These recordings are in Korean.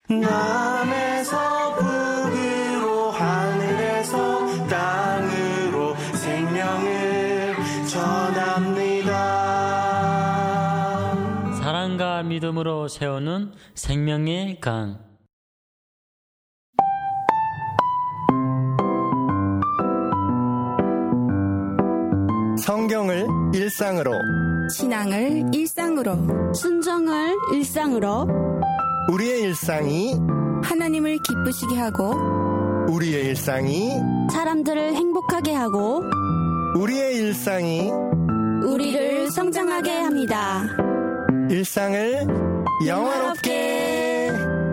남에서 북으로 하늘에서 땅으로 생명을 전합니다. 사랑과 믿음으로 세우는 생명의 강. 성경을 일상으로, 신앙을 일상으로, 순종을 일상으로, 우리의 일상이 하나님을 기쁘시게 하고 우리의 일상이 사람들을 행복하게 하고 우리의 일상이 우리를 성장하게 합니다. 일상을 영화롭게.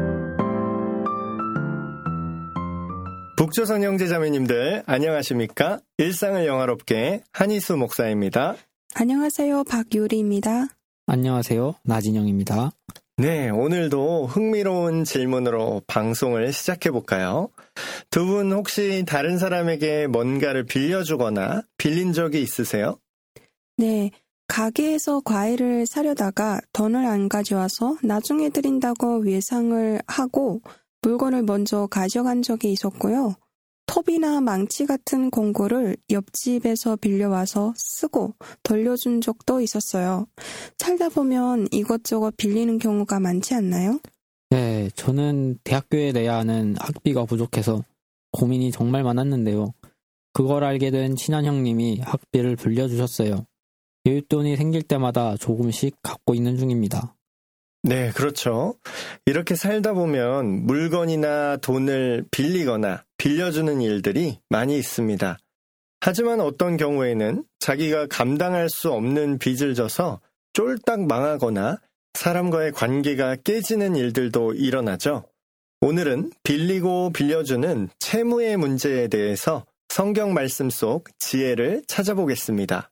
북조선 형제자매님들 안녕하십니까? 일상을 영화롭게 한희수 목사입니다. 안녕하세요. 박유리입니다. 안녕하세요. 나진영입니다. 네, 오늘도 흥미로운 질문으로 방송을 시작해볼까요? 두 분 혹시 다른 사람에게 뭔가를 빌려주거나 빌린 적이 있으세요? 네, 가게에서 과일을 사려다가 돈을 안 가져와서 나중에 드린다고 예상을 하고 물건을 먼저 가져간 적이 있었고요. 톱이나 망치 같은 공구를 옆집에서 빌려와서 쓰고 돌려준 적도 있었어요. 살다 보면 이것저것 빌리는 경우가 많지 않나요? 네, 저는 대학교에 내야 하는 학비가 부족해서 고민이 정말 많았는데요. 그걸 알게 된 친한 형님이 학비를 빌려주셨어요. 여윳돈이 생길 때마다 조금씩 갚고 있는 중입니다. 네, 그렇죠. 이렇게 살다 보면 물건이나 돈을 빌리거나 빌려주는 일들이 많이 있습니다. 하지만 어떤 경우에는 자기가 감당할 수 없는 빚을 져서 쫄딱 망하거나 사람과의 관계가 깨지는 일들도 일어나죠. 오늘은 빌리고 빌려주는 채무의 문제에 대해서 성경 말씀 속 지혜를 찾아보겠습니다.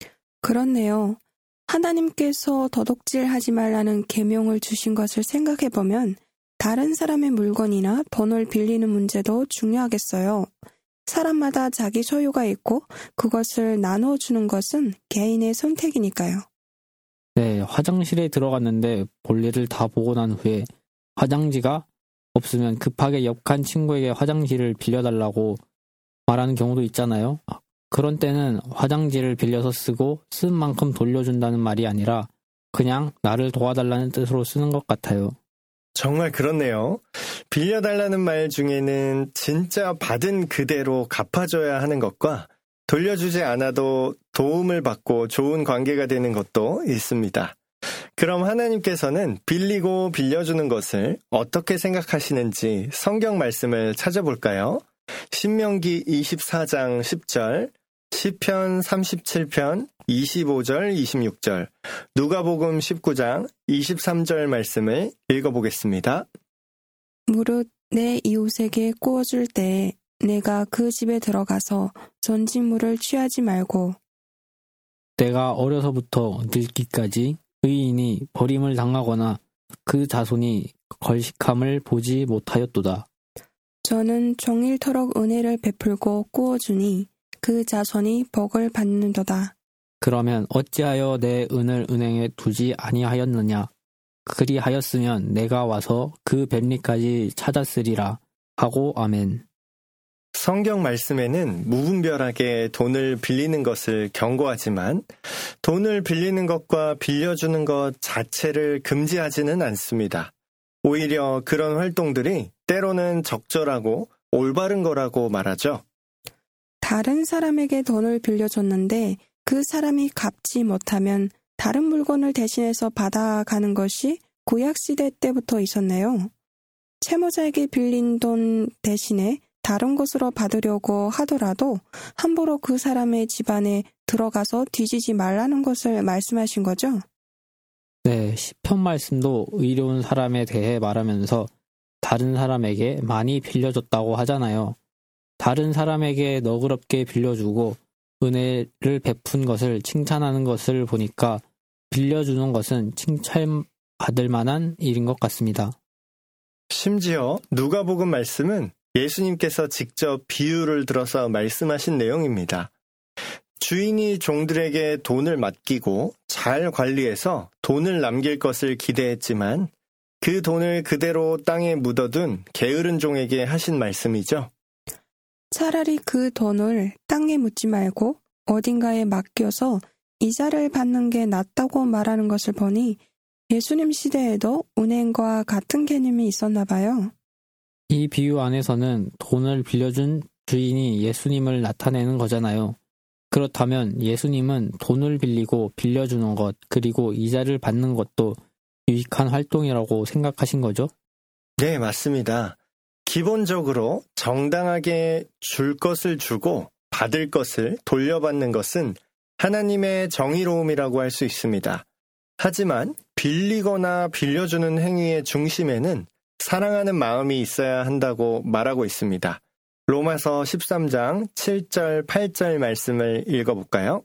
그렇네요. 하나님께서 도둑질하지 말라는 계명을 주신 것을 생각해보면 다른 사람의 물건이나 돈을 빌리는 문제도 중요하겠어요. 사람마다 자기 소유가 있고 그것을 나눠주는 것은 개인의 선택이니까요. 네, 화장실에 들어갔는데 볼일을 다 보고 난 후에 화장지가 없으면 급하게 옆간 친구에게 화장지를 빌려달라고 말하는 경우도 있잖아요. 그런 때는 화장지를 빌려서 쓰고 쓴 만큼 돌려준다는 말이 아니라 그냥 나를 도와달라는 뜻으로 쓰는 것 같아요. 정말 그렇네요. 빌려달라는 말 중에는 진짜 받은 그대로 갚아줘야 하는 것과 돌려주지 않아도 도움을 받고 좋은 관계가 되는 것도 있습니다. 그럼 하나님께서는 빌리고 빌려주는 것을 어떻게 생각하시는지 성경 말씀을 찾아볼까요? 신명기 24장 10절, 시편 37편 25절 26절, 누가복음 19장 23절 말씀을 읽어보겠습니다. 무릇 내 이웃에게 구워줄 때에 내가 그 집에 들어가서 전진물을 취하지 말고 내가 어려서부터 늙기까지 의인이 버림을 당하거나 그 자손이 걸식함을 보지 못하였도다. 저는 종일토록 은혜를 베풀고 구워주니 그 자손이 복을 받는도다. 그러면 어찌하여 내 은을 은행에 두지 아니하였느냐? 그리하였으면 내가 와서 그 뱃리까지 찾았으리라 하고 아멘. 성경 말씀에는 무분별하게 돈을 빌리는 것을 경고하지만 돈을 빌리는 것과 빌려주는 것 자체를 금지하지는 않습니다. 오히려 그런 활동들이 때로는 적절하고 올바른 거라고 말하죠. 다른 사람에게 돈을 빌려줬는데 그 사람이 갚지 못하면 다른 물건을 대신해서 받아가는 것이 구약시대 때부터 있었네요. 채무자에게 빌린 돈 대신에 다른 것으로 받으려고 하더라도 함부로 그 사람의 집안에 들어가서 뒤지지 말라는 것을 말씀하신 거죠? 네, 시편 말씀도 의로운 사람에 대해 말하면서 다른 사람에게 많이 빌려줬다고 하잖아요. 다른 사람에게 너그럽게 빌려주고 은혜를 베푼 것을 칭찬하는 것을 보니까 빌려주는 것은 칭찬받을 만한 일인 것 같습니다. 심지어 누가복음 말씀은 예수님께서 직접 비유를 들어서 말씀하신 내용입니다. 주인이 종들에게 돈을 맡기고 잘 관리해서 돈을 남길 것을 기대했지만 그 돈을 그대로 땅에 묻어둔 게으른 종에게 하신 말씀이죠. 차라리 그 돈을 땅에 묻지 말고 어딘가에 맡겨서 이자를 받는 게 낫다고 말하는 것을 보니 예수님 시대에도 은행과 같은 개념이 있었나 봐요. 이 비유 안에서는 돈을 빌려준 주인이 예수님을 나타내는 거잖아요. 그렇다면 예수님은 돈을 빌리고 빌려주는 것, 그리고 이자를 받는 것도 유익한 활동이라고 생각하신 거죠? 네, 맞습니다. 기본적으로 정당하게 줄 것을 주고 받을 것을 돌려받는 것은 하나님의 정의로움이라고 할 수 있습니다. 하지만 빌리거나 빌려주는 행위의 중심에는 사랑하는 마음이 있어야 한다고 말하고 있습니다. 로마서 13장 7절, 8절 말씀을 읽어볼까요?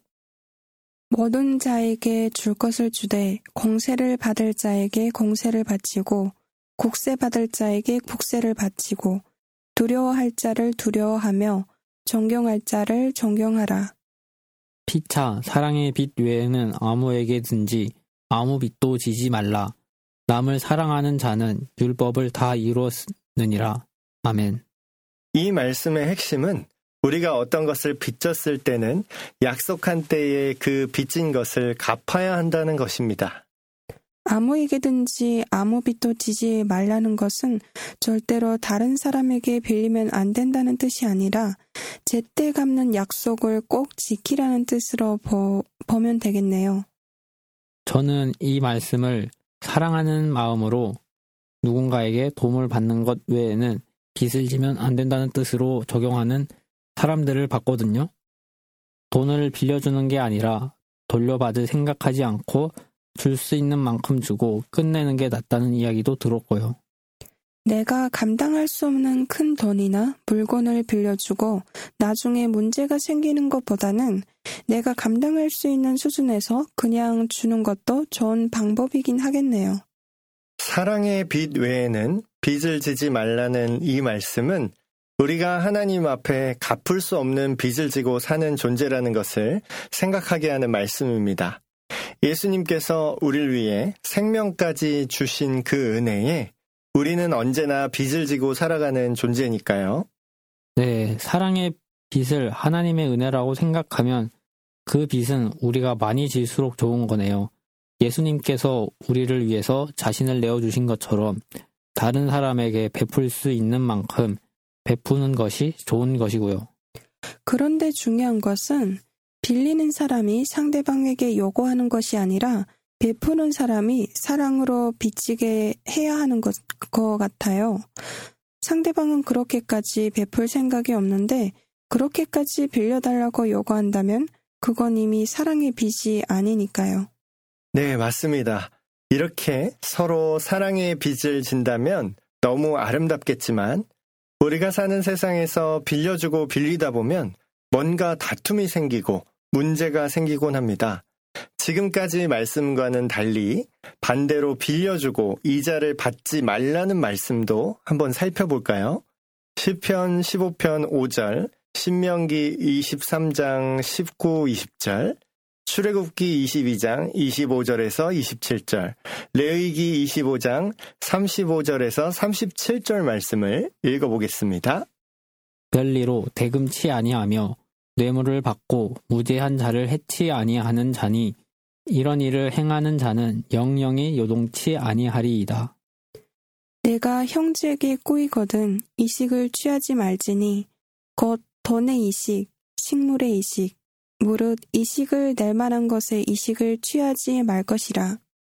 모든 자에게 줄 것을 주되 공세를 받을 자에게 공세를 바치고 국세 받을 자에게 국세를 바치고 두려워할 자를 두려워하며 존경할 자를 존경하라. 피차 사랑의 빚 외에는 아무에게든지 아무 빚도 지지 말라. 남을 사랑하는 자는 율법을 다 이루었느니라. 아멘. 이 말씀의 핵심은 우리가 어떤 것을 빚졌을 때는 약속한 때에 그 빚진 것을 갚아야 한다는 것입니다. 아무에게든지 아무 빚도 지지 말라는 것은 절대로 다른 사람에게 빌리면 안 된다는 뜻이 아니라 제때 갚는 약속을 꼭 지키라는 뜻으로 보면 되겠네요. 저는 이 말씀을 사랑하는 마음으로 누군가에게 도움을 받는 것 외에는 빚을 지면 안 된다는 뜻으로 적용하는 사람들을 봤거든요. 돈을 빌려주는 게 아니라 돌려받을 생각하지 않고 줄 수 있는 만큼 주고 끝내는 게 낫다는 이야기도 들었고요. 내가 감당할 수 없는 큰 돈이나 물건을 빌려주고 나중에 문제가 생기는 것보다는 내가 감당할 수 있는 수준에서 그냥 주는 것도 좋은 방법이긴 하겠네요. 사랑의 빚 외에는 빚을 지지 말라는 이 말씀은 우리가 하나님 앞에 갚을 수 없는 빚을 지고 사는 존재라는 것을 생각하게 하는 말씀입니다. 예수님께서 우리를 위해 생명까지 주신 그 은혜에 우리는 언제나 빚을 지고 살아가는 존재니까요. 네, 사랑의 빚을 하나님의 은혜라고 생각하면 그 빚은 우리가 많이 질수록 좋은 거네요. 예수님께서 우리를 위해서 자신을 내어주신 것처럼 다른 사람에게 베풀 수 있는 만큼 베푸는 것이 좋은 것이고요. 그런데 중요한 것은 빌리는 사람이 상대방에게 요구하는 것이 아니라 베푸는 사람이 사랑으로 빚지게 해야 하는 것 같아요. 상대방은 그렇게까지 베풀 생각이 없는데 그렇게까지 빌려달라고 요구한다면 그건 이미 사랑의 빚이 아니니까요. 네, 맞습니다. 이렇게 서로 사랑의 빚을 진다면 너무 아름답겠지만 우리가 사는 세상에서 빌려주고 빌리다 보면 뭔가 다툼이 생기고 문제가 생기곤 합니다. 지금까지 말씀과는 달리 반대로 빌려주고 이자를 받지 말라는 말씀도 한번 살펴볼까요? 시편 15편 5절, 신명기 23장 19, 20절, 출애굽기 22장 25절에서 27절, 레위기 25장 35절에서 37절 말씀을 읽어보겠습니다. 별리로 대금치 아니하며 뇌물을 받고 무죄한 자를 해치 아니하는 자니 이런 일을 행하는 자는 영영이 요동치 아니하리이다. 내가 형제에게 꾸이거든 이식을 취하지 말지니 곧 돈의 이식, 식물의 이식, 무릇 이식을 낼 만한 것의 이식을 취하지 말 것이라.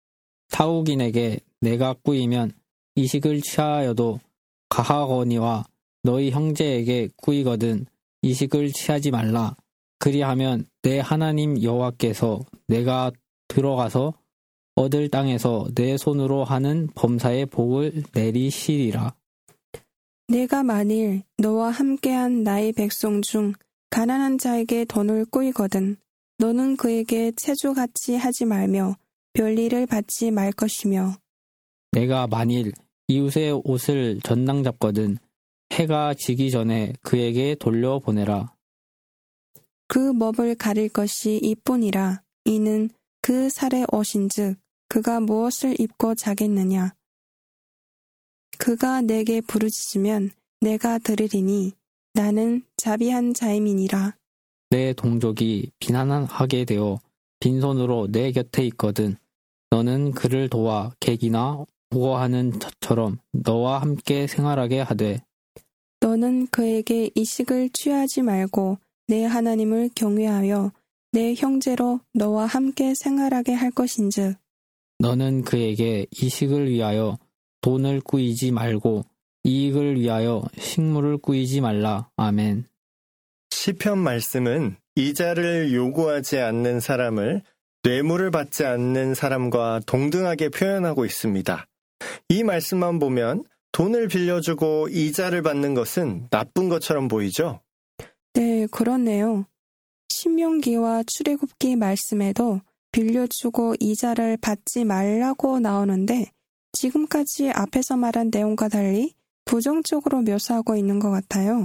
사옥인에게 내가 꾸이면 이식을 취하여도 가하거니와 너희 형제에게 꾸이거든 이식을 취하지 말라. 그리하면 내 하나님 여호와께서 내가 들어가서 얻을 땅에서 내 손으로 하는 범사의 복을 내리시리라. 내가 만일 너와 함께한 나의 백성 중 가난한 자에게 돈을 꾸이거든 너는 그에게 체조같이 하지 말며 별일을 받지 말 것이며 내가 만일 이웃의 옷을 전당 잡거든 해가 지기 전에 그에게 돌려보내라. 그 몹을 가릴 것이 이뿐이라. 이는 그 살의 옷인즉 그가 무엇을 입고 자겠느냐. 그가 내게 부르짖으면 내가 들으리니 나는 자비한 자임이니라. 내 동족이 비난하게 되어 빈손으로 내 곁에 있거든 너는 그를 도와 객이나 우거하는 자처럼 너와 함께 생활하게 하되 너는 그에게 이식을 취하지 말고 내 하나님을 경외하여 내 형제로 너와 함께 생활하게 할 것인즉 너는 그에게 이식을 위하여 돈을 꾸이지 말고 이익을 위하여 식물을 꾸이지 말라. 아멘. 시편 말씀은 이자를 요구하지 않는 사람을 뇌물을 받지 않는 사람과 동등하게 표현하고 있습니다. 이 말씀만 보면 돈을 빌려주고 이자를 받는 것은 나쁜 것처럼 보이죠? 네, 그렇네요. 신명기와 출애굽기 말씀에도 빌려주고 이자를 받지 말라고 나오는데 지금까지 앞에서 말한 내용과 달리 부정적으로 묘사하고 있는 것 같아요.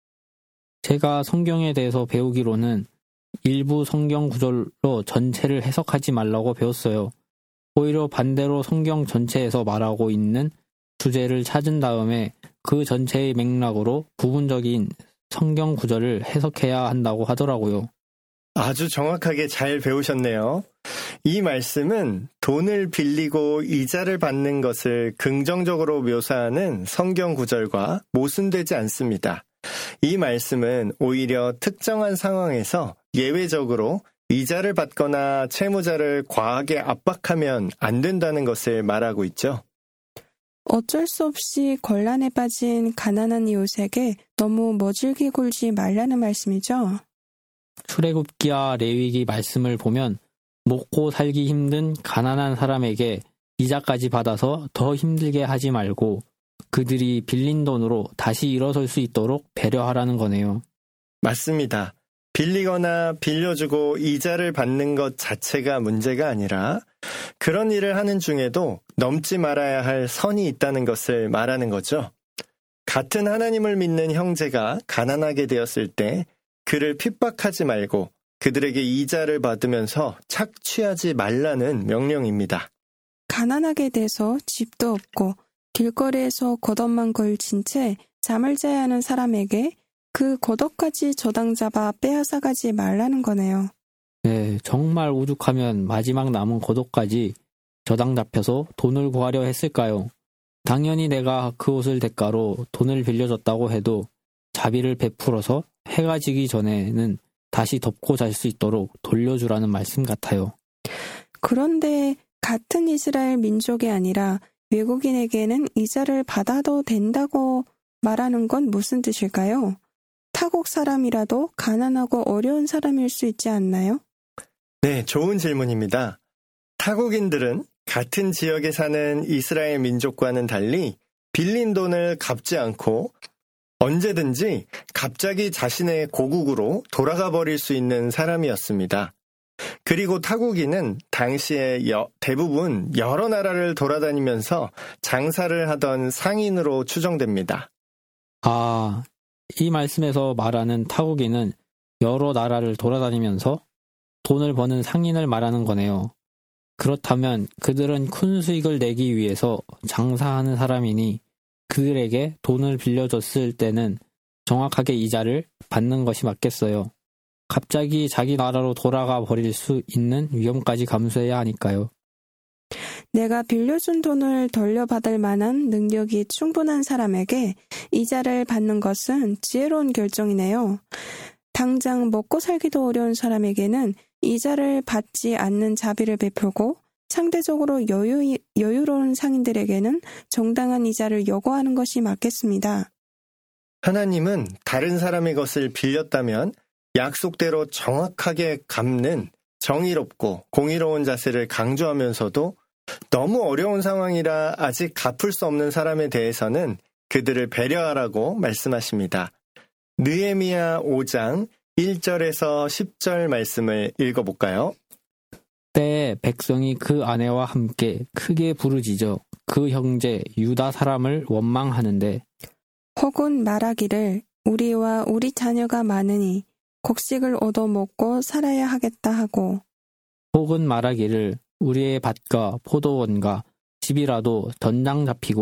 제가 성경에 대해서 배우기로는 일부 성경 구절로 전체를 해석하지 말라고 배웠어요. 오히려 반대로 성경 전체에서 말하고 있는 주제를 찾은 다음에 그 전체의 맥락으로 부분적인 성경 구절을 해석해야 한다고 하더라고요. 아주 정확하게 잘 배우셨네요. 이 말씀은 돈을 빌리고 이자를 받는 것을 긍정적으로 묘사하는 성경 구절과 모순되지 않습니다. 이 말씀은 오히려 특정한 상황에서 예외적으로 이자를 받거나 채무자를 과하게 압박하면 안 된다는 것을 말하고 있죠. 어쩔 수 없이 곤란에 빠진 가난한 이웃에게 너무 머질게 굴지 말라는 말씀이죠. 출애굽기와 레위기 말씀을 보면 먹고 살기 힘든 가난한 사람에게 이자까지 받아서 더 힘들게 하지 말고 그들이 빌린 돈으로 다시 일어설 수 있도록 배려하라는 거네요. 맞습니다. 빌리거나 빌려주고 이자를 받는 것 자체가 문제가 아니라 그런 일을 하는 중에도 넘지 말아야 할 선이 있다는 것을 말하는 거죠. 같은 하나님을 믿는 형제가 가난하게 되었을 때 그를 핍박하지 말고 그들에게 이자를 받으면서 착취하지 말라는 명령입니다. 가난하게 돼서 집도 없고 길거리에서 겉옷만 걸친 채 잠을 자야 하는 사람에게 그 겉옷까지 저당 잡아 빼앗아가지 말라는 거네요. 네, 정말 오죽하면 마지막 남은 겉옷까지 저당 잡혀서 돈을 구하려 했을까요? 당연히 내가 그 옷을 대가로 돈을 빌려줬다고 해도 자비를 베풀어서 해가 지기 전에는 다시 덮고 잘 수 있도록 돌려주라는 말씀 같아요. 그런데 같은 이스라엘 민족이 아니라 외국인에게는 이자를 받아도 된다고 말하는 건 무슨 뜻일까요? 타국 사람이라도 가난하고 어려운 사람일 수 있지 않나요? 네, 좋은 질문입니다. 타국인들은 같은 지역에 사는 이스라엘 민족과는 달리 빌린 돈을 갚지 않고 언제든지 갑자기 자신의 고국으로 돌아가 버릴 수 있는 사람이었습니다. 그리고 타국인은 당시에 대부분 여러 나라를 돌아다니면서 장사를 하던 상인으로 추정됩니다. 아, 이 말씀에서 말하는 타국인은 여러 나라를 돌아다니면서 돈을 버는 상인을 말하는 거네요. 그렇다면 그들은 큰 수익을 내기 위해서 장사하는 사람이니 그들에게 돈을 빌려줬을 때는 정확하게 이자를 받는 것이 맞겠어요. 갑자기 자기 나라로 돌아가 버릴 수 있는 위험까지 감수해야 하니까요. 내가 빌려준 돈을 돌려받을 만한 능력이 충분한 사람에게 이자를 받는 것은 지혜로운 결정이네요. 당장 먹고 살기도 어려운 사람에게는 이자를 받지 않는 자비를 베풀고 상대적으로 여유로운 상인들에게는 정당한 이자를 요구하는 것이 맞겠습니다. 하나님은 다른 사람의 것을 빌렸다면 약속대로 정확하게 갚는 정의롭고 공의로운 자세를 강조하면서도 너무 어려운 상황이라 아직 갚을 수 없는 사람에 대해서는 그들을 배려하라고 말씀하십니다. 느헤미야 5장 1절에서 10절 말씀을 읽어볼까요? 때에 백성이 그 아내와 함께 크게 부르짖어 그 형제 유다 사람을 원망하는데 혹은 말하기를 우리와 우리 자녀가 많으니 곡식을 얻어먹고 살아야 하겠다 하고 혹은 말하기를 우리의 밭과 포도원과 집이라도 전장 잡히고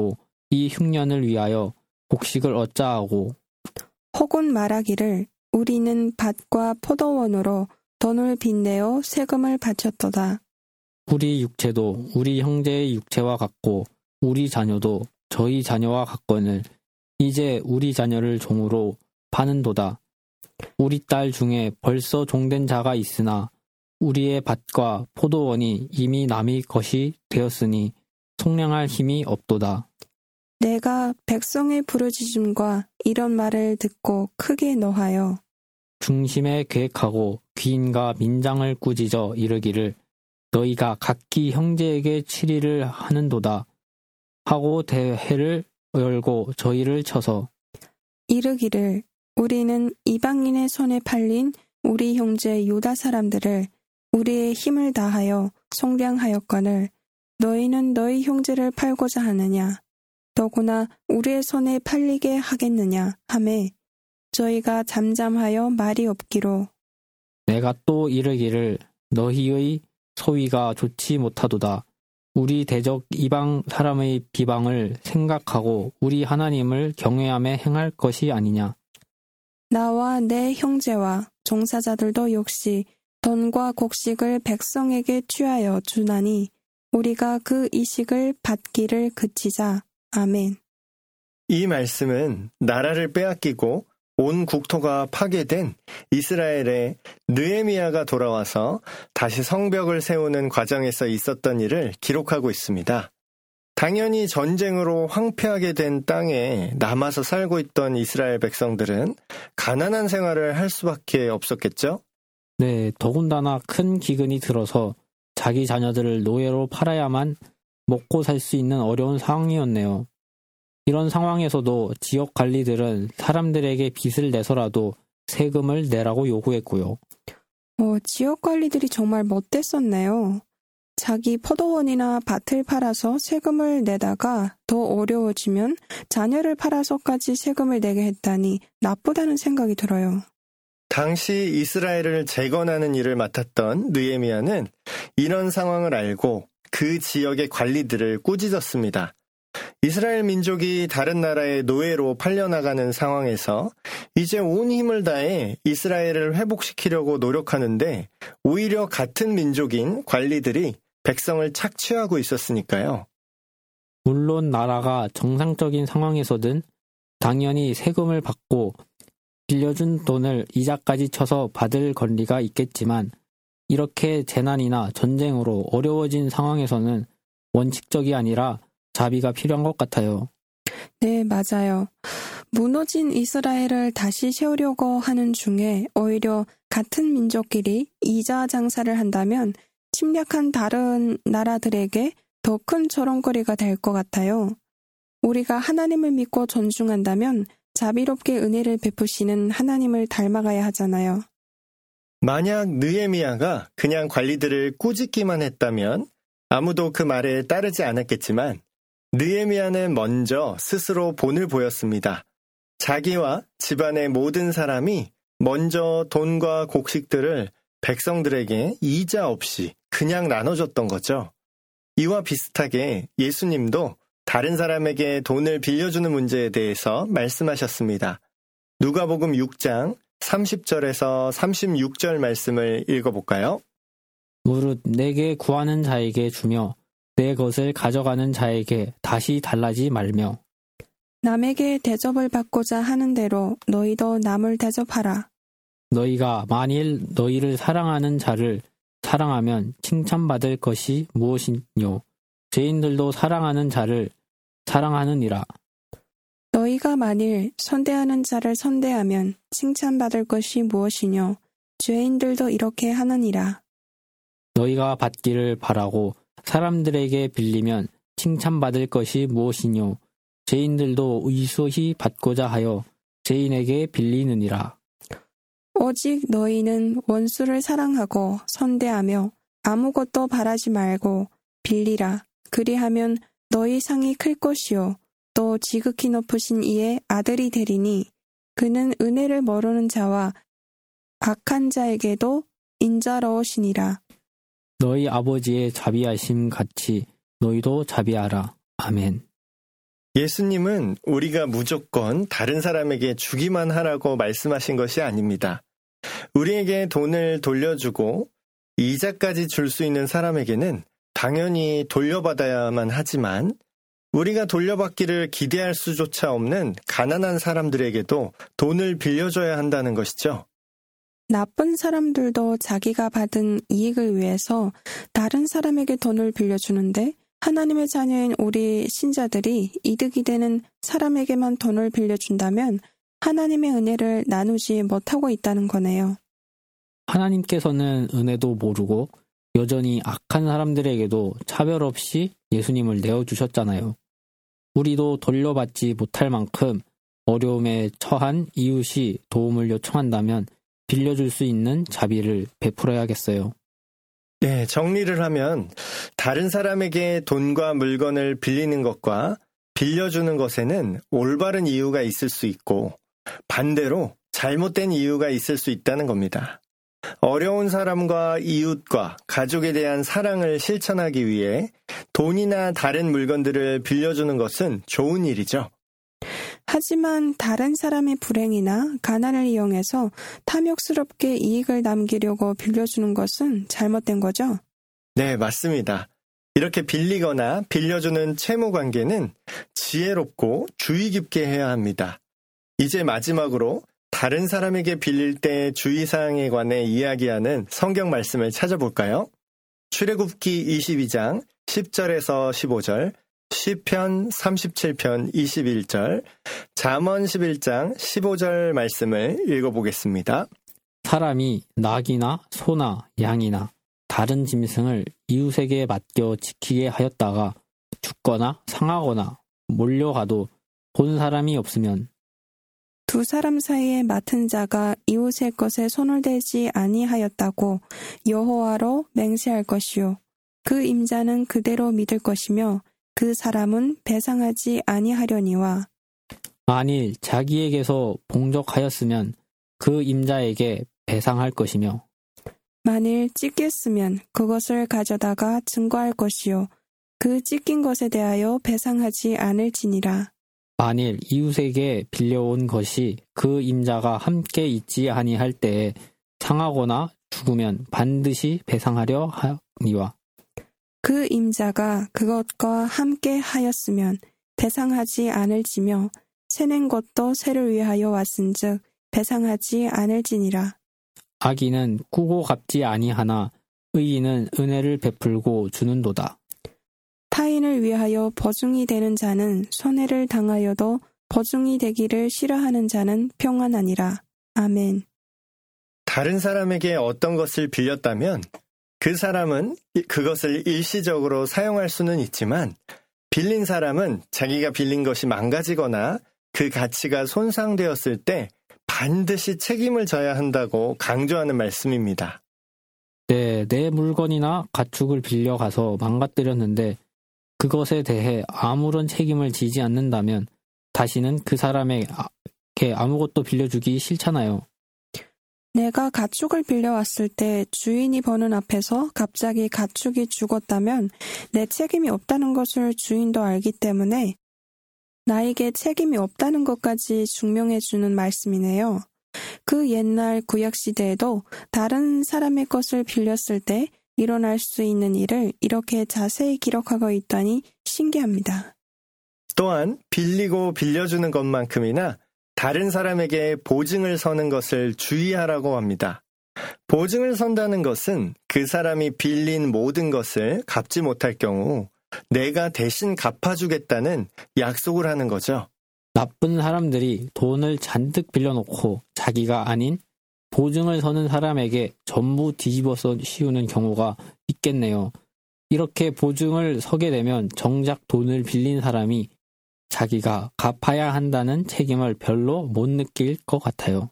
이 흉년을 위하여 곡식을 얻자 하고 혹은 말하기를 우리는 밭과 포도원으로 돈을 빚내어 세금을 바쳤도다. 우리 육체도 우리 형제의 육체와 같고 우리 자녀도 저희 자녀와 같거늘 이제 우리 자녀를 종으로 파는도다. 우리 딸 중에 벌써 종된 자가 있으나 우리의 밭과 포도원이 이미 남의 것이 되었으니 속량할 힘이 없도다. 내가 백성의 부르짖음과 이런 말을 듣고 크게 노하여 중심에 계획하고 귀인과 민장을 꾸짖어 이르기를 너희가 각기 형제에게 치리를 하는도다 하고 대회를 열고 저희를 쳐서 이르기를 우리는 이방인의 손에 팔린 우리 형제 유다 사람들을 우리의 힘을 다하여 속량하였거늘 너희는 너희 형제를 팔고자 하느냐 더구나 우리의 손에 팔리게 하겠느냐 하매 저희가 잠잠하여 말이 없기로 내가 또 이르기를 너희의 소위가 좋지 못하도다. 우리 대적 이방 사람의 비방을 생각하고 우리 하나님을 경외하며 행할 것이 아니냐. 나와 내 형제와 종사자들도 역시 돈과 곡식을 백성에게 취하여 주나니 우리가 그 이식을 받기를 그치자. 아멘. 이 말씀은 나라를 빼앗기고 온 국토가 파괴된 이스라엘의 느헤미야가 돌아와서 다시 성벽을 세우는 과정에서 있었던 일을 기록하고 있습니다. 당연히 전쟁으로 황폐하게 된 땅에 남아서 살고 있던 이스라엘 백성들은 가난한 생활을 할 수밖에 없었겠죠? 네, 더군다나 큰 기근이 들어서 자기 자녀들을 노예로 팔아야만 먹고 살 수 있는 어려운 상황이었네요. 이런 상황에서도 지역 관리들은 사람들에게 빚을 내서라도 세금을 내라고 요구했고요. 지역 관리들이 정말 못됐었네요. 자기 포도원이나 밭을 팔아서 세금을 내다가 더 어려워지면 자녀를 팔아서까지 세금을 내게 했다니 나쁘다는 생각이 들어요. 당시 이스라엘을 재건하는 일을 맡았던 느헤미야는 이런 상황을 알고 그 지역의 관리들을 꾸짖었습니다. 이스라엘 민족이 다른 나라의 노예로 팔려나가는 상황에서 이제 온 힘을 다해 이스라엘을 회복시키려고 노력하는데 오히려 같은 민족인 관리들이 백성을 착취하고 있었으니까요. 물론 나라가 정상적인 상황에서든 당연히 세금을 받고 빌려준 돈을 이자까지 쳐서 받을 권리가 있겠지만 이렇게 재난이나 전쟁으로 어려워진 상황에서는 원칙적이 아니라 자비가 필요한 것 같아요. 네, 맞아요. 무너진 이스라엘을 다시 세우려고 하는 중에 오히려 같은 민족끼리 이자 장사를 한다면 침략한 다른 나라들에게 더 큰 조롱거리가 될 것 같아요. 우리가 하나님을 믿고 존중한다면 자비롭게 은혜를 베푸시는 하나님을 닮아가야 하잖아요. 만약 느헤미야가 그냥 관리들을 꾸짖기만 했다면 아무도 그 말에 따르지 않았겠지만 느헤미야는 먼저 스스로 본을 보였습니다. 자기와 집안의 모든 사람이 먼저 돈과 곡식들을 백성들에게 이자 없이 그냥 나눠줬던 거죠. 이와 비슷하게 예수님도 다른 사람에게 돈을 빌려주는 문제에 대해서 말씀하셨습니다. 누가복음 6장 30절에서 36절 말씀을 읽어볼까요? 무릇 내게 구하는 자에게 주며 내 것을 가져가는 자에게 다시 달라지 말며 남에게 대접을 받고자 하는 대로 너희도 남을 대접하라. 너희가 만일 너희를 사랑하는 자를 사랑하면 칭찬받을 것이 무엇이뇨? 죄인들도 사랑하는 자를 사랑하느니라. 너희가 만일 선대하는 자를 선대하면 칭찬받을 것이 무엇이뇨? 죄인들도 이렇게 하느니라. 너희가 받기를 바라고 사람들에게 빌리면 칭찬받을 것이 무엇이뇨? 죄인들도 의수히 받고자 하여 죄인에게 빌리느니라. 오직 너희는 원수를 사랑하고 선대하며 아무것도 바라지 말고 빌리라. 그리하면 너희 상이 클 것이요 또 지극히 높으신 이의 아들이 되리니 그는 은혜를 모르는 자와 악한 자에게도 인자로우시니라. 너희 아버지의 자비하심 같이 너희도 자비하라. 아멘. 예수님은 우리가 무조건 다른 사람에게 주기만 하라고 말씀하신 것이 아닙니다. 우리에게 돈을 돌려주고 이자까지 줄 수 있는 사람에게는 당연히 돌려받아야만 하지만 우리가 돌려받기를 기대할 수조차 없는 가난한 사람들에게도 돈을 빌려줘야 한다는 것이죠. 나쁜 사람들도 자기가 받은 이익을 위해서 다른 사람에게 돈을 빌려주는데 하나님의 자녀인 우리 신자들이 이득이 되는 사람에게만 돈을 빌려준다면 하나님의 은혜를 나누지 못하고 있다는 거네요. 하나님께서는 은혜도 모르고 여전히 악한 사람들에게도 차별 없이 예수님을 내어주셨잖아요. 우리도 돌려받지 못할 만큼 어려움에 처한 이웃이 도움을 요청한다면 빌려줄 수 있는 자비를 베풀어야겠어요. 네, 정리를 하면 다른 사람에게 돈과 물건을 빌리는 것과 빌려주는 것에는 올바른 이유가 있을 수 있고 반대로 잘못된 이유가 있을 수 있다는 겁니다. 어려운 사람과 이웃과 가족에 대한 사랑을 실천하기 위해 돈이나 다른 물건들을 빌려주는 것은 좋은 일이죠. 하지만 다른 사람의 불행이나 가난을 이용해서 탐욕스럽게 이익을 남기려고 빌려주는 것은 잘못된 거죠? 네, 맞습니다. 이렇게 빌리거나 빌려주는 채무 관계는 지혜롭고 주의 깊게 해야 합니다. 이제 마지막으로 다른 사람에게 빌릴 때 주의사항에 관해 이야기하는 성경 말씀을 찾아볼까요? 출애굽기 22장 10절에서 15절, 시편 37편 21절, 잠언 11장 15절 말씀을 읽어보겠습니다. 사람이 낙이나 소나 양이나 다른 짐승을 이웃에게 맡겨 지키게 하였다가 죽거나 상하거나 몰려가도 본 사람이 없으면 두 사람 사이에 맡은 자가 이웃의 것에 손을 대지 아니하였다고 여호와로 맹세할 것이요. 그 임자는 그대로 믿을 것이며 그 사람은 배상하지 아니하려니와 만일 자기에게서 봉적하였으면 그 임자에게 배상할 것이며 만일 찢겼으면 그것을 가져다가 증거할 것이요. 그 찢긴 것에 대하여 배상하지 않을지니라. 만일 이웃에게 빌려온 것이 그 임자가 함께 있지 아니할 때에 상하거나 죽으면 반드시 배상하려 하니와 그 임자가 그것과 함께 하였으면 배상하지 않을지며 새낸 것도 새를 위하여 왔은즉 배상하지 않을지니라. 악인은 꾸고 갚지 아니하나 의인은 은혜를 베풀고 주는도다. 타인을 위하여 버중이 되는 자는 손해를 당하여도 버중이 되기를 싫어하는 자는 평안하니라. 아멘. 다른 사람에게 어떤 것을 빌렸다면 그 사람은 그것을 일시적으로 사용할 수는 있지만 빌린 사람은 자기가 빌린 것이 망가지거나 그 가치가 손상되었을 때 반드시 책임을 져야 한다고 강조하는 말씀입니다. 네, 내 물건이나 가축을 빌려가서 망가뜨렸는데 그것에 대해 아무런 책임을 지지 않는다면 다시는 그 사람에게 아무것도 빌려주기 싫잖아요. 내가 가축을 빌려왔을 때 주인이 보는 앞에서 갑자기 가축이 죽었다면 내 책임이 없다는 것을 주인도 알기 때문에 나에게 책임이 없다는 것까지 증명해 주는 말씀이네요. 그 옛날 구약시대에도 다른 사람의 것을 빌렸을 때 일어날 수 있는 일을 이렇게 자세히 기록하고 있다니 신기합니다. 또한 빌리고 빌려주는 것만큼이나 다른 사람에게 보증을 서는 것을 주의하라고 합니다. 보증을 선다는 것은 그 사람이 빌린 모든 것을 갚지 못할 경우 내가 대신 갚아주겠다는 약속을 하는 거죠. 나쁜 사람들이 돈을 잔뜩 빌려놓고 자기가 아닌 보증을 서는 사람에게 전부 뒤집어서 씌우는 경우가 있겠네요. 이렇게 보증을 서게 되면 정작 돈을 빌린 사람이 자기가 갚아야 한다는 책임을 별로 못 느낄 것 같아요.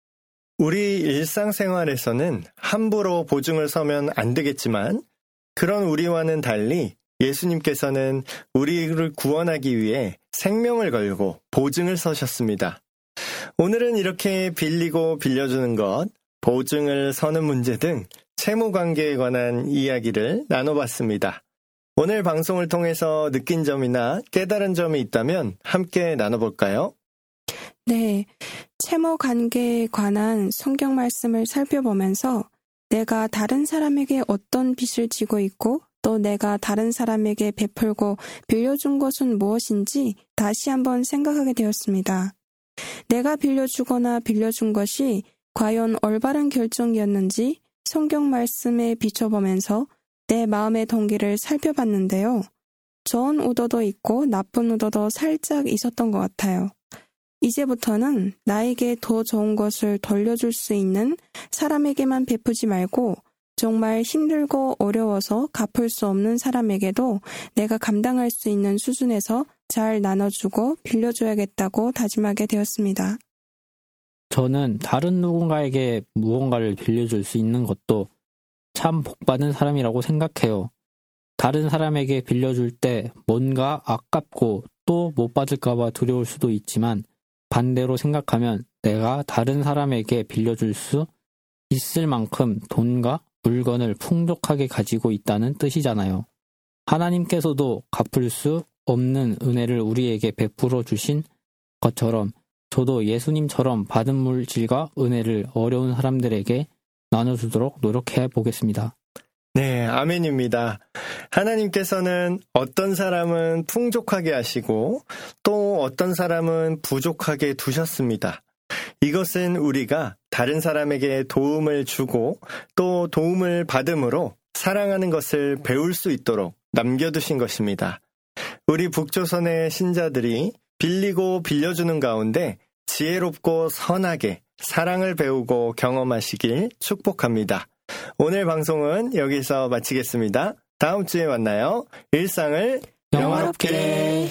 우리 일상생활에서는 함부로 보증을 서면 안 되겠지만 그런 우리와는 달리 예수님께서는 우리를 구원하기 위해 생명을 걸고 보증을 서셨습니다. 오늘은 이렇게 빌리고 빌려주는 것, 보증을 서는 문제 등 채무 관계에 관한 이야기를 나눠봤습니다. 오늘 방송을 통해서 느낀 점이나 깨달은 점이 있다면 함께 나눠볼까요? 네, 채모 관계에 관한 성경 말씀을 살펴보면서 내가 다른 사람에게 어떤 빚을 지고 있고 또 내가 다른 사람에게 베풀고 빌려준 것은 무엇인지 다시 한번 생각하게 되었습니다. 내가 빌려주거나 빌려준 것이 과연 올바른 결정이었는지 성경 말씀에 비춰보면서 내 마음의 동기를 살펴봤는데요. 좋은 의도도 있고 나쁜 의도도 살짝 있었던 것 같아요. 이제부터는 나에게 더 좋은 것을 돌려줄 수 있는 사람에게만 베푸지 말고 정말 힘들고 어려워서 갚을 수 없는 사람에게도 내가 감당할 수 있는 수준에서 잘 나눠주고 빌려줘야겠다고 다짐하게 되었습니다. 저는 다른 누군가에게 무언가를 빌려줄 수 있는 것도 참 복받은 사람이라고 생각해요. 다른 사람에게 빌려줄 때 뭔가 아깝고 또 못 받을까봐 두려울 수도 있지만 반대로 생각하면 내가 다른 사람에게 빌려줄 수 있을 만큼 돈과 물건을 풍족하게 가지고 있다는 뜻이잖아요. 하나님께서도 갚을 수 없는 은혜를 우리에게 베풀어 주신 것처럼 저도 예수님처럼 받은 물질과 은혜를 어려운 사람들에게 나눠주도록 노력해 보겠습니다. 네, 아멘입니다. 하나님께서는 어떤 사람은 풍족하게 하시고 또 어떤 사람은 부족하게 두셨습니다. 이것은 우리가 다른 사람에게 도움을 주고 또 도움을 받음으로 사랑하는 것을 배울 수 있도록 남겨두신 것입니다. 우리 북조선의 신자들이 빌리고 빌려주는 가운데 지혜롭고 선하게 사랑을 배우고 경험하시길 축복합니다. 오늘 방송은 여기서 마치겠습니다. 다음 주에 만나요. 일상을 영화롭게.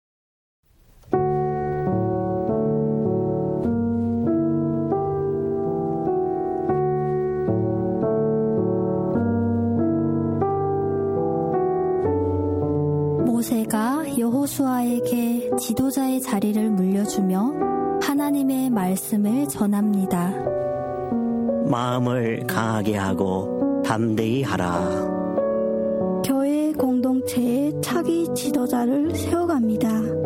모세가 여호수아에게 지도자의 자리를 물려주며 하나님의 말씀을 전합니다. 마음을 강하게 하고 담대히 하라. 교회 공동체에 차기 지도자를 세워갑니다.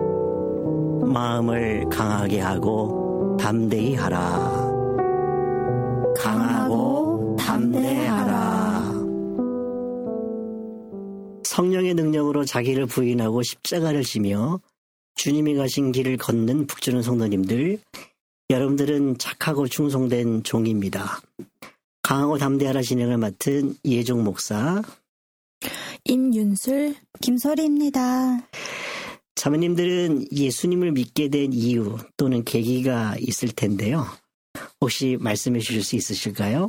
마음을 강하게 하고 담대히 하라. 강하고 담대하라. 성령의 능력으로 자기를 부인하고 십자가를 지며 주님이 가신 길을 걷는 북조선 성도님들, 여러분들은 착하고 충성된 종입니다. 강하고 담대하라 진행을 맡은 이혜종 목사, 임윤술, 김설희입니다. 자매님들은 예수님을 믿게 된 이유 또는 계기가 있을 텐데요. 혹시 말씀해 주실 수 있으실까요?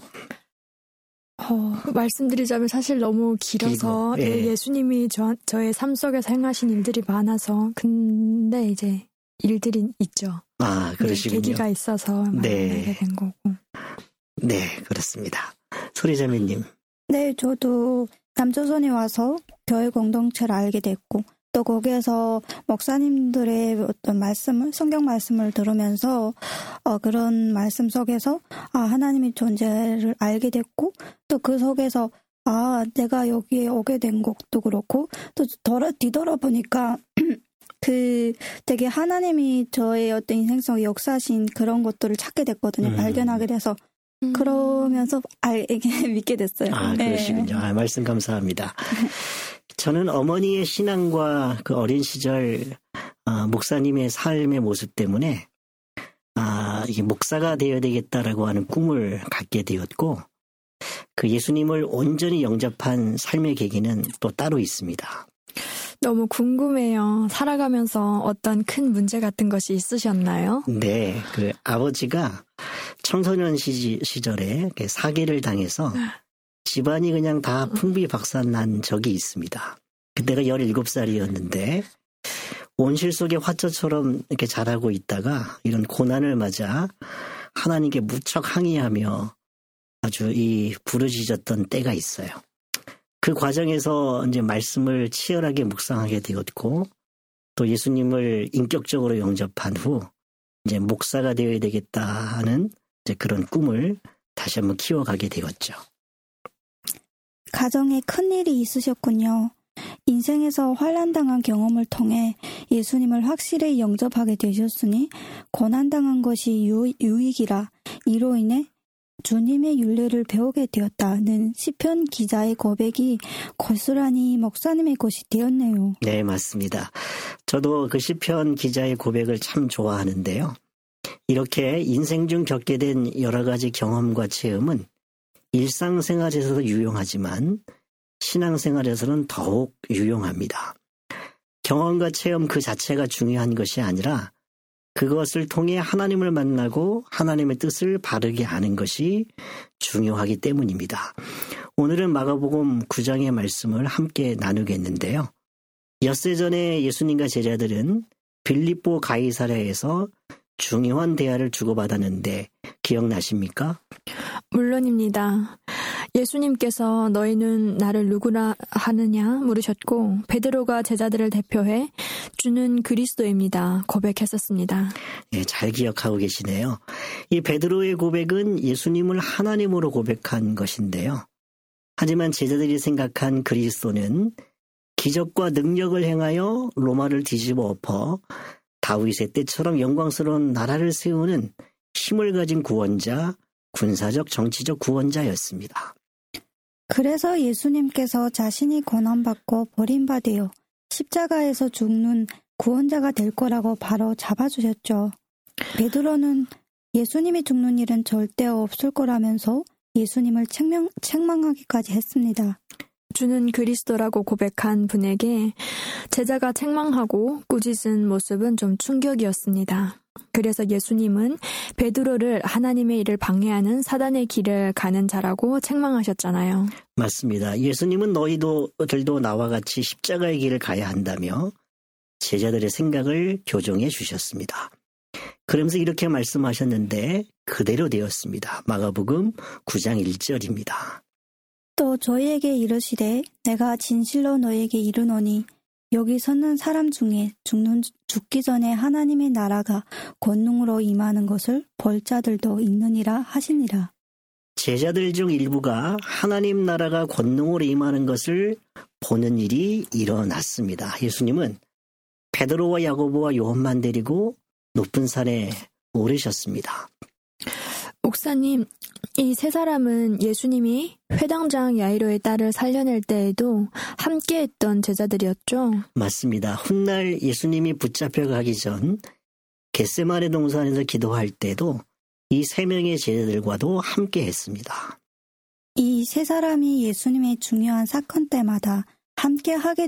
말씀드리자면 사실 너무 길어서 예. 예수님이 저의 삶 속에서 행하신 일들이 많아서 근데 이제 일들이 있죠. 아, 그러시군요. 계기가 있어서 만나게 된 거고. 네, 그렇습니다. 소리자매님. 네, 저도 남조선에 와서 교회 공동체를 알게 됐고 또 거기에서 목사님들의 어떤 말씀을, 성경 말씀을 들으면서 그런 말씀 속에서 하나님의 존재를 알게 됐고 또 그 속에서 내가 여기에 오게 된 것도 그렇고 또 뒤돌아보니까 되게 하나님이 저의 어떤 인생 속에 역사하신 그런 것들을 찾게 됐거든요. 발견하게 돼서 그러면서 믿게 됐어요. 그러시군요. 네. 말씀 감사합니다. 저는 어머니의 신앙과 그 어린 시절 목사님의 삶의 모습 때문에 이게 목사가 되어야 되겠다라고 하는 꿈을 갖게 되었고 그 예수님을 온전히 영접한 삶의 계기는 또 따로 있습니다. 너무 궁금해요. 살아가면서 어떤 큰 문제 같은 것이 있으셨나요? 네, 그 아버지가 청소년 시절에 사기를 당해서 집안이 그냥 다 풍비박산난 적이 있습니다. 그때가 17살이었는데 온실 속의 화초처럼 이렇게 자라고 있다가 이런 고난을 맞아 하나님께 무척 항의하며 아주 부르짖었던 때가 있어요. 그 과정에서 이제 말씀을 치열하게 묵상하게 되었고 또 예수님을 인격적으로 영접한 후 이제 목사가 되어야 되겠다 하는 이제 그런 꿈을 다시 한번 키워가게 되었죠. 가정에 큰 일이 있으셨군요. 인생에서 환난당한 경험을 통해 예수님을 확실히 영접하게 되셨으니 고난당한 것이 유익이라 이로 인해 주님의 윤례를 배우게 되었다는 시편 기자의 고백이 고스란히 목사님의 것이 되었네요. 네, 맞습니다. 저도 그 시편 기자의 고백을 참 좋아하는데요. 이렇게 인생 중 겪게 된 여러 가지 경험과 체험은 일상생활에서도 유용하지만 신앙생활에서는 더욱 유용합니다. 경험과 체험 그 자체가 중요한 것이 아니라 그것을 통해 하나님을 만나고 하나님의 뜻을 바르게 아는 것이 중요하기 때문입니다. 오늘은 마가복음 9장의 말씀을 함께 나누겠는데요. 엿새 전에 예수님과 제자들은 빌립보 가이사랴에서 중요한 대화를 주고받았는데 기억나십니까? 물론입니다. 예수님께서 너희는 나를 누구라 하느냐 물으셨고 베드로가 제자들을 대표해 주는 그리스도입니다. 고백했었습니다. 네, 잘 기억하고 계시네요. 이 베드로의 고백은 예수님을 하나님으로 고백한 것인데요. 하지만 제자들이 생각한 그리스도는 기적과 능력을 행하여 로마를 뒤집어 엎어 다윗의 때처럼 영광스러운 나라를 세우는 힘을 가진 구원자, 군사적 정치적 구원자였습니다. 그래서 예수님께서 자신이 고난받고 버림받아 십자가에서 죽는 구원자가 될 거라고 바로 잡아주셨죠. 베드로는 예수님이 죽는 일은 절대 없을 거라면서 예수님을 책망하기까지 했습니다. 주는 그리스도라고 고백한 분에게 제자가 책망하고 꾸짖은 모습은 좀 충격이었습니다. 그래서 예수님은 베드로를 하나님의 일을 방해하는 사단의 길을 가는 자라고 책망하셨잖아요. 맞습니다. 예수님은 너희들도 나와 같이 십자가의 길을 가야 한다며 제자들의 생각을 교정해 주셨습니다. 그러면서 이렇게 말씀하셨는데 그대로 되었습니다. 마가복음 9장 1절입니다. 또 저희에게 이르시되 내가 진실로 너희에게 이르노니 여기 서는 사람 중에 죽기 전에 하나님의 나라가 권능으로 임하는 것을 볼 자들도 있느니라 하시니라. 제자들 중 일부가 하나님 나라가 권능으로 임하는 것을 보는 일이 일어났습니다. 예수님은 베드로와 야고보와 요한만 데리고 높은 산에 오르셨습니다. 목사님, 이 세 사람은 예수님이 회당장 야이로의 딸을 살려낼 때에도 함께했던 제자들이었죠? 맞습니다. 훗날 예수님이 붙잡혀가기 전 겟세마네 동산에서 기도할 때도 이 세 명의 제자들과도 함께했습니다. 이 세 사람이 예수님의 중요한 사건 때마다 함께하게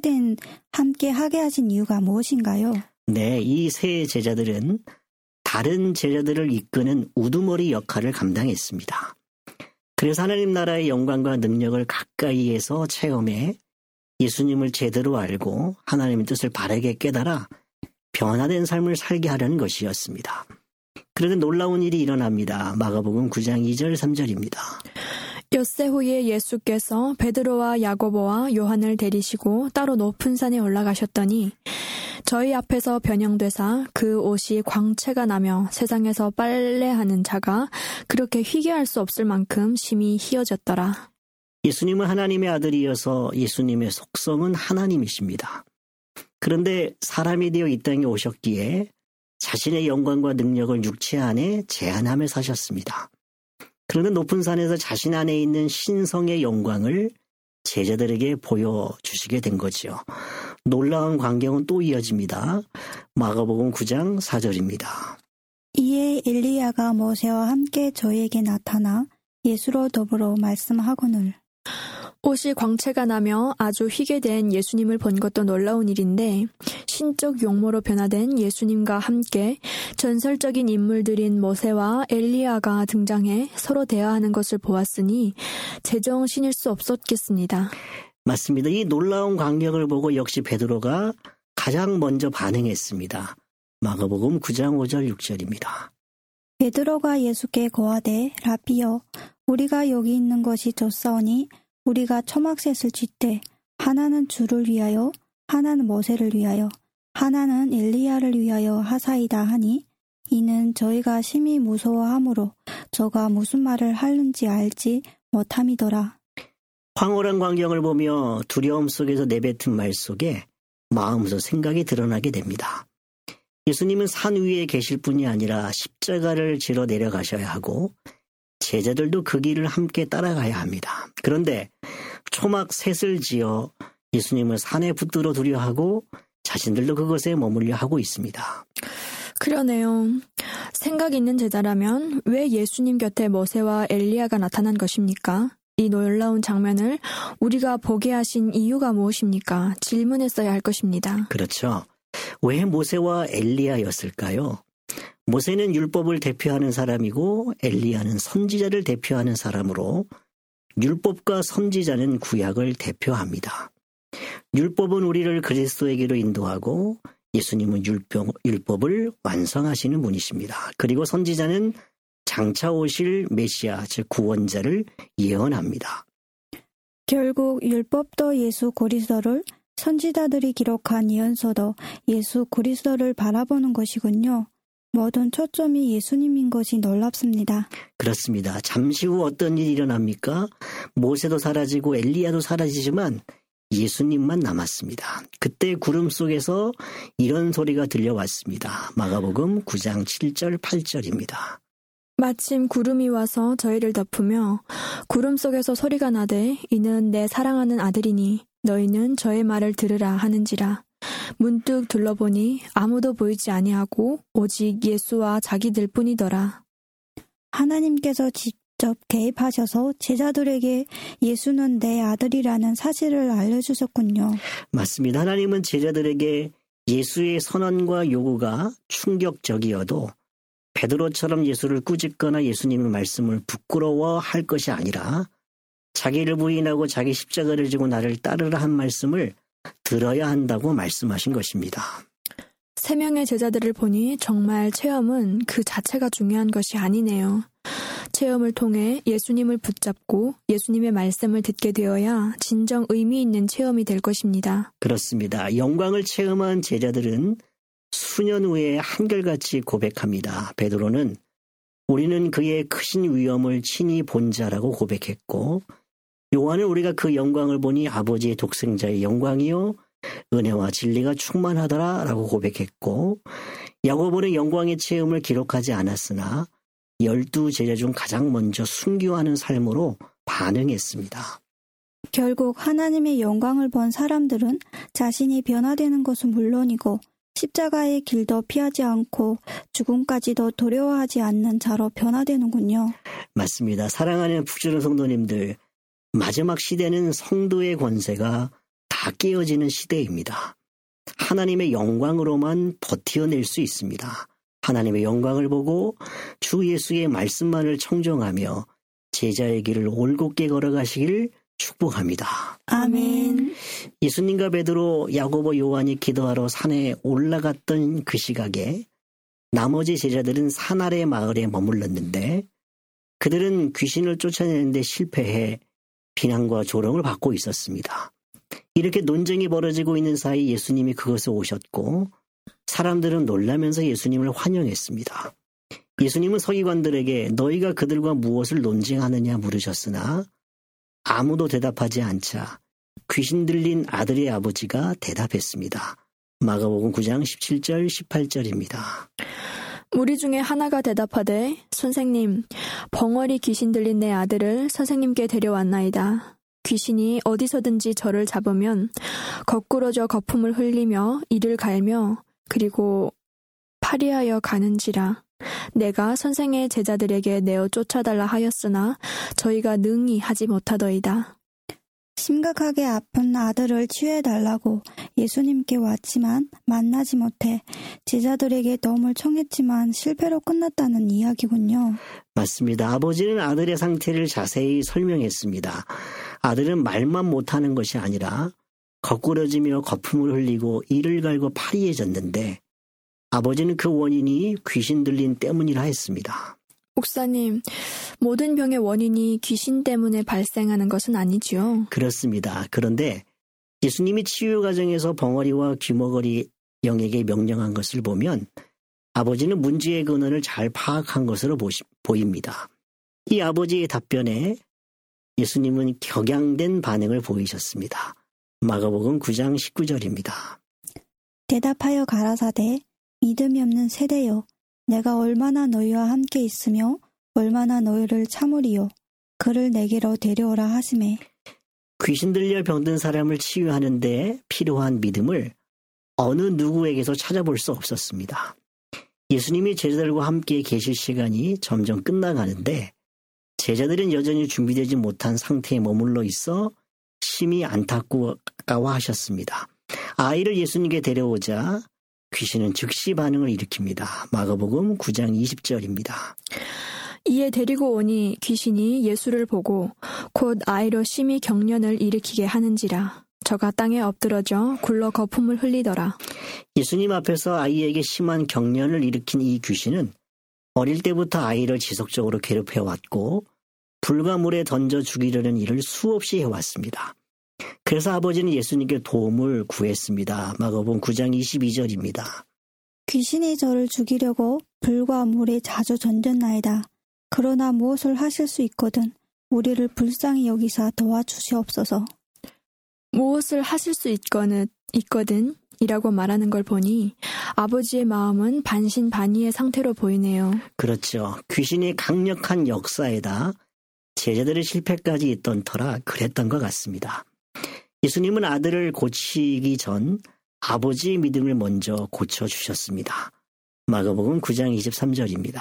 하신 이유가 무엇인가요? 네, 이 세 제자들은 다른 제자들을 이끄는 우두머리 역할을 감당했습니다. 그래서 하나님 나라의 영광과 능력을 가까이에서 체험해 예수님을 제대로 알고 하나님의 뜻을 바르게 깨달아 변화된 삶을 살게 하려는 것이었습니다. 그런데 놀라운 일이 일어납니다. 마가복음 9장 2절 3절입니다. 엿새 후에 예수께서 베드로와 야고보와 요한을 데리시고 따로 높은 산에 올라가셨더니 저희 앞에서 변형되사 그 옷이 광채가 나며 세상에서 빨래하는 자가 그렇게 희귀할 수 없을 만큼 심히 희어졌더라. 예수님은 하나님의 아들이어서 예수님의 속성은 하나님이십니다. 그런데 사람이 되어 이 땅에 오셨기에 자신의 영광과 능력을 육체 안에 제한하며 사셨습니다. 그런데 높은 산에서 자신 안에 있는 신성의 영광을 제자들에게 보여주시게 된 거죠. 놀라운 광경은 또 이어집니다. 마가복음 9장 4절입니다. 이에 엘리야가 모세와 함께 저희에게 나타나 예수로 더불어 말씀하거늘. 옷이 광채가 나며 아주 희게 된 예수님을 본 것도 놀라운 일인데 신적 용모로 변화된 예수님과 함께 전설적인 인물들인 모세와 엘리야가 등장해 서로 대화하는 것을 보았으니 제정신일 수 없었겠습니다. 맞습니다. 이 놀라운 광경을 보고 역시 베드로가 가장 먼저 반응했습니다. 마가복음 9장 5절 6절입니다. 베드로가 예수께 고하되 라비여 우리가 여기 있는 것이 좋사오니 우리가 초막셋을 짓되 하나는 주를 위하여 하나는 모세를 위하여 하나는 엘리야를 위하여 하사이다 하니 이는 저희가 심히 무서워하므로 저가 무슨 말을 하는지 알지 못함이더라. 황홀한 광경을 보며 두려움 속에서 내뱉은 말 속에 마음속 생각이 드러나게 됩니다. 예수님은 산 위에 계실 뿐이 아니라 십자가를 지러 내려가셔야 하고 제자들도 그 길을 함께 따라가야 합니다. 그런데 초막 셋을 지어 예수님을 산에 붙들어 두려 하고 자신들도 그것에 머물려 하고 있습니다. 그러네요. 생각 있는 제자라면 왜 예수님 곁에 모세와 엘리야가 나타난 것입니까? 이 놀라운 장면을 우리가 보게 하신 이유가 무엇입니까? 질문했어야 할 것입니다. 그렇죠. 왜 모세와 엘리야였을까요? 모세는 율법을 대표하는 사람이고 엘리야는 선지자를 대표하는 사람으로 율법과 선지자는 구약을 대표합니다. 율법은 우리를 그리스도에게로 인도하고 예수님은 율법을 완성하시는 분이십니다. 그리고 선지자는 장차 오실 메시아, 즉 구원자를 예언합니다. 결국 율법도 예수 그리스도를, 선지자들이 기록한 예언서도 예수 그리스도를 바라보는 것이군요. 모든 초점이 예수님인 것이 놀랍습니다. 그렇습니다. 잠시 후 어떤 일이 일어납니까? 모세도 사라지고 엘리야도 사라지지만 예수님만 남았습니다. 그때 구름 속에서 이런 소리가 들려왔습니다. 마가복음 9장 7절 8절입니다. 마침 구름이 와서 저희를 덮으며 구름 속에서 소리가 나되 이는 내 사랑하는 아들이니 너희는 저의 말을 들으라 하는지라. 문득 둘러보니 아무도 보이지 아니하고 오직 예수와 자기들 뿐이더라. 하나님께서 직접 개입하셔서 제자들에게 예수는 내 아들이라는 사실을 알려주셨군요. 맞습니다. 하나님은 제자들에게 예수의 선언과 요구가 충격적이어도 베드로처럼 예수를 꾸짖거나 예수님의 말씀을 부끄러워할 것이 아니라 자기를 부인하고 자기 십자가를 지고 나를 따르라 한 말씀을 들어야 한다고 말씀하신 것입니다. 3명의 제자들을 보니 정말 체험은 그 자체가 중요한 것이 아니네요. 체험을 통해 예수님을 붙잡고 예수님의 말씀을 듣게 되어야 진정 의미 있는 체험이 될 것입니다. 그렇습니다. 영광을 체험한 제자들은 수년 후에 한결같이 고백합니다. 베드로는 우리는 그의 크신 위엄을 친히 본 자라고 고백했고, 요한은 우리가 그 영광을 보니 아버지의 독생자의 영광이요 은혜와 진리가 충만하더라라고 고백했고, 야고보는 영광의 체험을 기록하지 않았으나 12 제자 중 가장 먼저 순교하는 삶으로 반응했습니다. 결국 하나님의 영광을 본 사람들은 자신이 변화되는 것은 물론이고 십자가의 길도 피하지 않고 죽음까지도 두려워하지 않는 자로 변화되는군요. 맞습니다. 사랑하는 북주는 성도님들, 마지막 시대는 성도의 권세가 다 깨어지는 시대입니다. 하나님의 영광으로만 버텨낼 수 있습니다. 하나님의 영광을 보고 주 예수의 말씀만을 청종하며 제자의 길을 올곧게 걸어가시길 축복합니다. 아멘. 예수님과 베드로, 야고보, 요한이 기도하러 산에 올라갔던 그 시각에 나머지 제자들은 산 아래 마을에 머물렀는데 그들은 귀신을 쫓아내는데 실패해 비난과 조롱을 받고 있었습니다. 이렇게 논쟁이 벌어지고 있는 사이 예수님이 그곳에 오셨고 사람들은 놀라면서 예수님을 환영했습니다. 예수님은 서기관들에게 너희가 그들과 무엇을 논쟁하느냐 물으셨으나 아무도 대답하지 않자 귀신 들린 아들의 아버지가 대답했습니다. 마가복음 9장 17절 18절입니다. 무리 중에 하나가 대답하되 선생님, 벙어리 귀신 들린 내 아들을 선생님께 데려왔나이다. 귀신이 어디서든지 저를 잡으면 거꾸러져 거품을 흘리며 이를 갈며 그리고 파리하여 가는지라. 내가 선생의 제자들에게 내어 쫓아달라 하였으나 저희가 능히 하지 못하더이다. 심각하게 아픈 아들을 치유해달라고 예수님께 왔지만 만나지 못해 제자들에게 도움을 청했지만 실패로 끝났다는 이야기군요. 맞습니다. 아버지는 아들의 상태를 자세히 설명했습니다. 아들은 말만 못하는 것이 아니라 거꾸러지며 거품을 흘리고 이를 갈고 파리해졌는데 아버지는 그 원인이 귀신 들린 때문이라 했습니다. 목사님, 모든 병의 원인이 귀신 때문에 발생하는 것은 아니지요? 그렇습니다. 그런데 예수님이 치유 과정에서 벙어리와 귀머거리 영에게 명령한 것을 보면 아버지는 문제의 근원을 잘 파악한 것으로 보입니다. 이 아버지의 답변에 예수님은 격양된 반응을 보이셨습니다. 마가복음 9장 19절입니다. 대답하여 가라사대 믿음이 없는 세대여 내가 얼마나 너희와 함께 있으며 얼마나 너희를 참으리요 그를 내게로 데려오라 하시매. 귀신 들려 병든 사람을 치유하는데 필요한 믿음을 어느 누구에게서 찾아볼 수 없었습니다. 예수님이 제자들과 함께 계실 시간이 점점 끝나가는데 제자들은 여전히 준비되지 못한 상태에 머물러 있어 심히 안타까워하셨습니다. 아이를 예수님께 데려오자 귀신은 즉시 반응을 일으킵니다. 마가복음 9장 20절입니다. 이에 데리고 오니 귀신이 예수를 보고 곧 아이로 심히 경련을 일으키게 하는지라 저가 땅에 엎드러져 굴러 거품을 흘리더라. 예수님 앞에서 아이에게 심한 경련을 일으킨 이 귀신은 어릴 때부터 아이를 지속적으로 괴롭혀왔고 불과 물에 던져 죽이려는 일을 수없이 해왔습니다. 그래서 아버지는 예수님께 도움을 구했습니다. 마가복음 9장 22절입니다. 귀신이 저를 죽이려고 불과 물에 자주 던졌나이다. 그러나 무엇을 하실 수 있거든 우리를 불쌍히 여기사 도와주시옵소서. 무엇을 하실 수 있거든 이라고 말하는 걸 보니 아버지의 마음은 반신반의의 상태로 보이네요. 그렇죠. 귀신의 강력한 역사에다 제자들의 실패까지 있던 터라 그랬던 것 같습니다. 예수님은 아들을 고치기 전 아버지의 믿음을 먼저 고쳐주셨습니다. 마가복음 9장 23절입니다.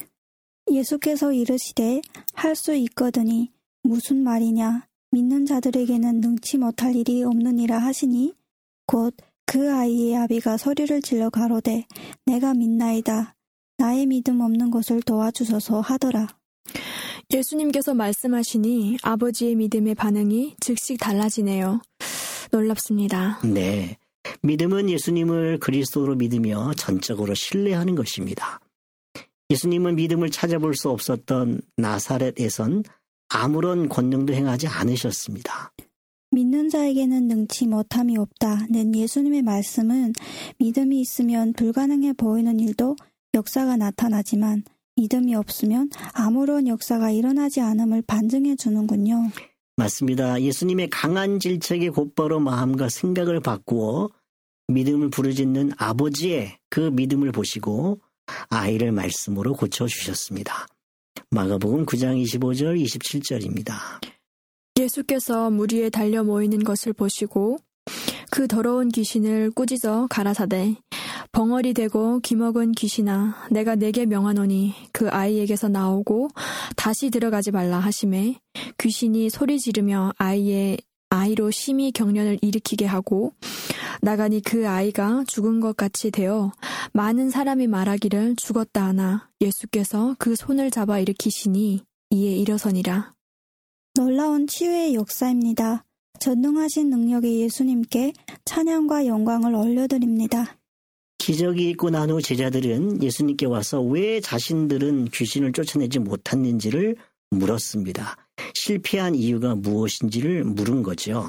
예수께서 이르시되 할 수 있거든이 무슨 말이냐 믿는 자들에게는 능치 못할 일이 없느니라 하시니 곧 그 아이의 아비가 소리를 질러 가로되 내가 믿나이다 나의 믿음 없는 것을 도와주소서 하더라. 예수님께서 말씀하시니 아버지의 믿음의 반응이 즉시 달라지네요. 놀랍습니다. 네, 믿음은 예수님을 그리스도로 믿으며 전적으로 신뢰하는 것입니다. 예수님은 믿음을 찾아볼 수 없었던 나사렛에선 아무런 권능도 행하지 않으셨습니다. 믿는 자에게는 능치 못함이 없다는 예수님의 말씀은 믿음이 있으면 불가능해 보이는 일도 역사가 나타나지만 믿음이 없으면 아무런 역사가 일어나지 않음을 반증해 주는군요. 맞습니다. 예수님의 강한 질책에 곧바로 마음과 생각을 바꾸어 믿음을 부르짖는 아버지의 그 믿음을 보시고 아이를 말씀으로 고쳐주셨습니다. 마가복음 9장 25절 27절입니다. 예수께서 물 위에 달려 모이는 것을 보시고 그 더러운 귀신을 꾸짖어 가라사대 벙어리 되고 귀먹은 귀신아 내가 네게 명하노니 그 아이에게서 나오고 다시 들어가지 말라 하시매 귀신이 소리 지르며 아이로 심히 경련을 일으키게 하고 나가니 그 아이가 죽은 것 같이 되어 많은 사람이 말하기를 죽었다 하나 예수께서 그 손을 잡아 일으키시니 이에 일어서니라. 놀라운 치유의 역사입니다. 전능하신 능력의 예수님께 찬양과 영광을 올려드립니다. 기적이 있고 난 후 제자들은 예수님께 와서 왜 자신들은 귀신을 쫓아내지 못했는지를 물었습니다. 실패한 이유가 무엇인지를 물은 거죠.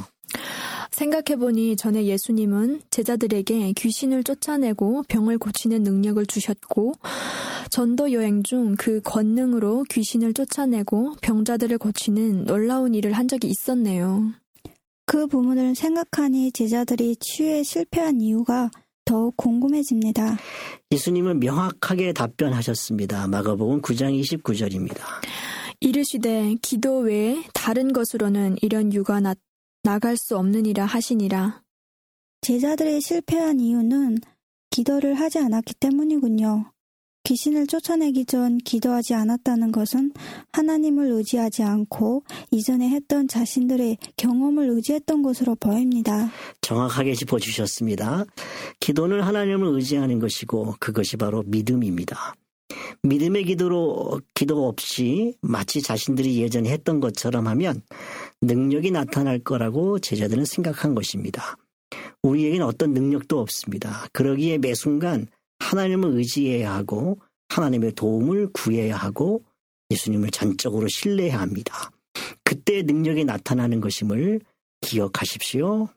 생각해보니 전에 예수님은 제자들에게 귀신을 쫓아내고 병을 고치는 능력을 주셨고 전도 여행 중 그 권능으로 귀신을 쫓아내고 병자들을 고치는 놀라운 일을 한 적이 있었네요. 그 부분을 생각하니 제자들이 치유에 실패한 이유가 더욱 궁금해집니다. 예수님은 명확하게 답변하셨습니다. 마가복음 9장 29절입니다. 이르시되 기도 외에 다른 것으로는 이런 유가 나갈 수 없느니라 하시니라. 제자들이 실패한 이유는 기도를 하지 않았기 때문이군요. 귀신을 쫓아내기 전 기도하지 않았다는 것은 하나님을 의지하지 않고 이전에 했던 자신들의 경험을 의지했던 것으로 보입니다. 정확하게 짚어주셨습니다. 기도는 하나님을 의지하는 것이고 그것이 바로 믿음입니다. 믿음의 기도 없이 마치 자신들이 예전에 했던 것처럼 하면 능력이 나타날 거라고 제자들은 생각한 것입니다. 우리에게는 어떤 능력도 없습니다. 그러기에 매 순간 하나님을 의지해야 하고 하나님의 도움을 구해야 하고 예수님을 전적으로 신뢰해야 합니다. 그때 능력이 나타나는 것임을 기억하십시오.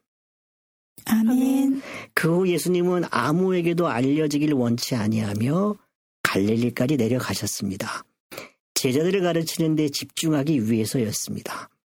아멘. 그 후 예수님은 아무에게도 알려지길 원치 아니하며 갈릴리까지 내려가셨습니다. 제자들을 가르치는 데 집중하기 위해서였습니다.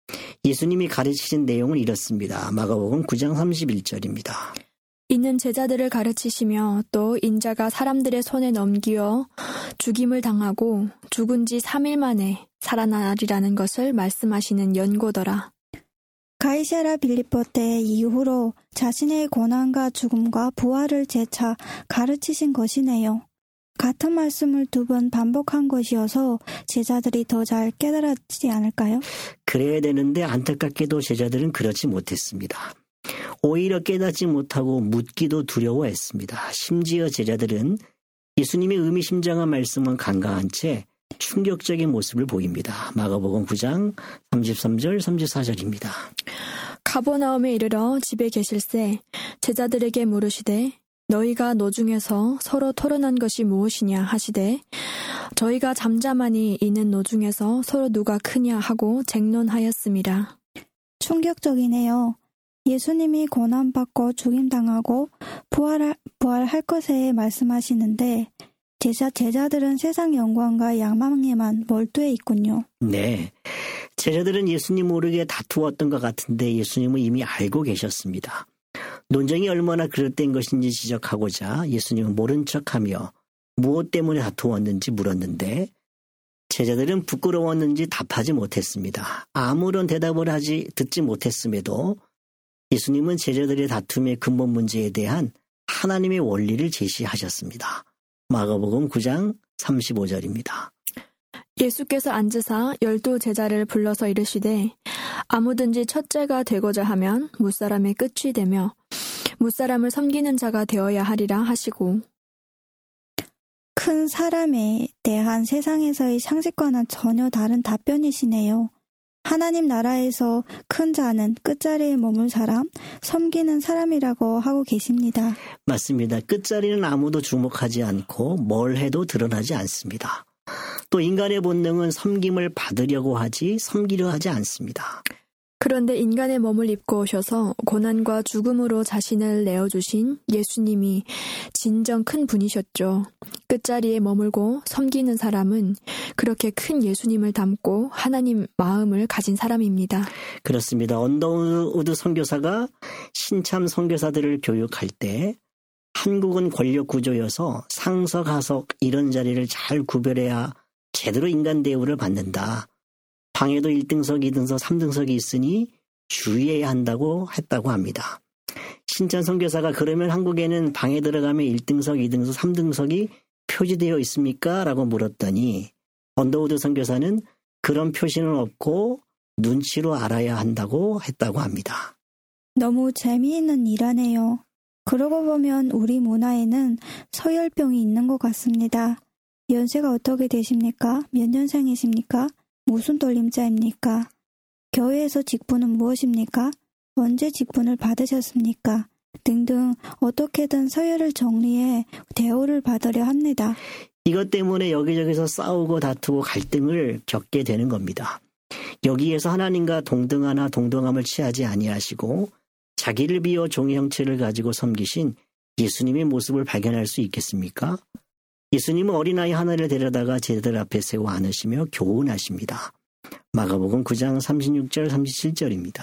예수님이 가르치신 내용은 이렇습니다. 마가복음 9장 31절입니다. 이는 제자들을 가르치시며 또 인자가 사람들의 손에 넘기어 죽임을 당하고 죽은 지 3일 만에 살아나리라는 것을 말씀하시는 연고더라. 가이사랴 빌립보 때 이후로 자신의 고난과 죽음과 부활을 재차 가르치신 것이네요. 같은 말씀을 2번 반복한 것이어서 제자들이 더 잘 깨달았지 않을까요? 그래야 되는데 안타깝게도 제자들은 그렇지 못했습니다. 오히려 깨닫지 못하고 묻기도 두려워했습니다. 심지어 제자들은 예수님의 의미심장한 말씀은 간과한 채 충격적인 모습을 보입니다. 마가복음 9장 33절 34절입니다. 가버나움에 이르러 집에 계실새 제자들에게 물으시되 너희가 노중에서 서로 토론한 것이 무엇이냐 하시되 저희가 잠잠하니 이는 노중에서 서로 누가 크냐 하고 쟁론하였습니다. 충격적이네요. 예수님이 고난받고 죽임당하고 부활할 것에 말씀하시는데 제자들은 세상 영광과 야망에만 몰두해 있군요. 네, 제자들은 예수님 모르게 다투었던 것 같은데 예수님은 이미 알고 계셨습니다. 논쟁이 얼마나 그릇된 것인지 지적하고자 예수님은 모른 척하며 무엇 때문에 다투었는지 물었는데 제자들은 부끄러웠는지 답하지 못했습니다. 아무런 대답을 듣지 못했음에도 예수님은 제자들의 다툼의 근본 문제에 대한 하나님의 원리를 제시하셨습니다. 마가복음 9장 35절입니다. 예수께서 앉으사 12 제자를 불러서 이르시되 아무든지 첫째가 되고자 하면 무사람의 끝이 되며 무사람을 섬기는 자가 되어야 하리라 하시고 큰 사람에 대한 세상에서의 상식과는 전혀 다른 답변이시네요. 하나님 나라에서 큰 자는 끝자리에 머물 사람, 섬기는 사람이라고 하고 계십니다. 맞습니다. 끝자리는 아무도 주목하지 않고 뭘 해도 드러나지 않습니다. 또 인간의 본능은 섬김을 받으려고 하지 섬기려 하지 않습니다. 그런데 인간의 몸을 입고 오셔서 고난과 죽음으로 자신을 내어주신 예수님이 진정 큰 분이셨죠. 끝자리에 머물고 섬기는 사람은 그렇게 큰 예수님을 닮고 하나님 마음을 가진 사람입니다. 그렇습니다. 언더우드 선교사가 신참 선교사들을 교육할 때 한국은 권력 구조여서 상석, 하석 이런 자리를 잘 구별해야 제대로 인간 대우를 받는다. 방에도 1등석, 2등석, 3등석이 있으니 주의해야 한다고 했다고 합니다. 신참 선교사가 그러면 한국에는 방에 들어가면 1등석, 2등석, 3등석이 표지되어 있습니까? 라고 물었더니 언더우드 선교사는 그런 표시는 없고 눈치로 알아야 한다고 했다고 합니다. 너무 재미있는 일하네요. 그러고 보면 우리 문화에는 서열병이 있는 것 같습니다. 연세가 어떻게 되십니까? 몇 년생이십니까? 무슨 돌림자입니까? 교회에서 직분은 무엇입니까? 언제 직분을 받으셨습니까? 등등 어떻게든 서열을 정리해 대우를 받으려 합니다. 이것 때문에 여기저기서 싸우고 다투고 갈등을 겪게 되는 겁니다. 여기에서 하나님과 동등하나 동등함을 취하지 아니하시고 자기를 비워 종의 형체를 가지고 섬기신 예수님의 모습을 발견할 수 있겠습니까? 예수님은 어린아이 하나를 데려다가 제자들 앞에 세워 안으시며 교훈하십니다. 마가복음 9장 36절 37절입니다.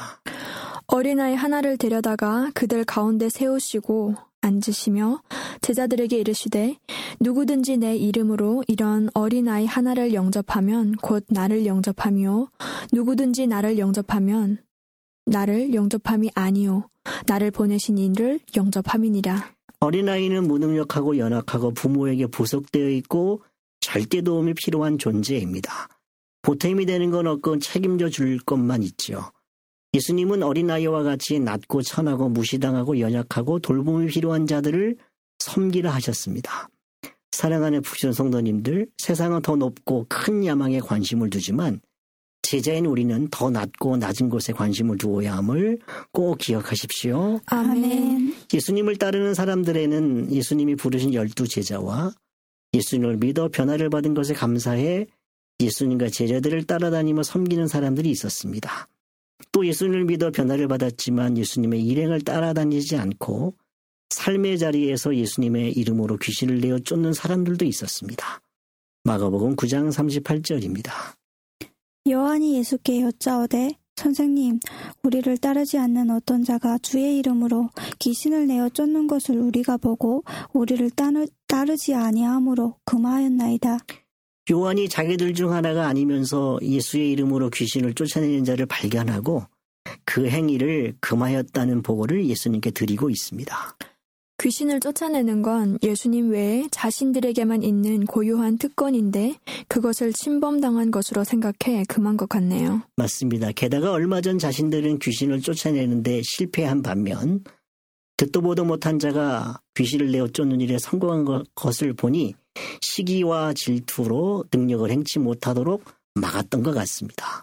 어린아이 하나를 데려다가 그들 가운데 세우시고 앉으시며 제자들에게 이르시되 누구든지 내 이름으로 이런 어린아이 하나를 영접하면 곧 나를 영접하며 누구든지 나를 영접하면 나를 영접함이 아니요 나를 보내신 이를 영접함이니라. 어린아이는 무능력하고 연약하고 부모에게 부속되어 있고 절대 도움이 필요한 존재입니다. 보탬이 되는 건 없고 책임져 줄 것만 있죠. 예수님은 어린아이와 같이 낮고 천하고 무시당하고 연약하고 돌봄이 필요한 자들을 섬기라 하셨습니다. 사랑하는 푸시온 성도님들, 세상은 더 높고 큰 야망에 관심을 두지만 제자인 우리는 더 낮고 낮은 곳에 관심을 두어야 함을 꼭 기억하십시오. 아멘. 예수님을 따르는 사람들에는 예수님이 부르신 12제자와 예수님을 믿어 변화를 받은 것에 감사해 예수님과 제자들을 따라다니며 섬기는 사람들이 있었습니다. 또 예수님을 믿어 변화를 받았지만 예수님의 일행을 따라다니지 않고 삶의 자리에서 예수님의 이름으로 귀신을 내어 쫓는 사람들도 있었습니다. 마가복음 9장 38절입니다. 요한이 예수께 여짜오되 선생님, 우리를 따르지 않는 어떤 자가 주의 이름으로 귀신을 내어 쫓는 것을 우리가 보고 우리를 따르지 아니함으로 금하였나이다. 요한이 자기들 중 하나가 아니면서 예수의 이름으로 귀신을 쫓아내는 자를 발견하고 그 행위를 금하였다는 보고를 예수님께 드리고 있습니다. 귀신을 쫓아내는 건 예수님 외에 자신들에게만 있는 고유한 특권인데 그것을 침범당한 것으로 생각해 금한 것 같네요. 맞습니다. 게다가 얼마 전 자신들은 귀신을 쫓아내는데 실패한 반면 듣도 보도 못한 자가 귀신을 내어 쫓는 일에 성공한 것을 보니 시기와 질투로 능력을 행치 못하도록 막았던 것 같습니다.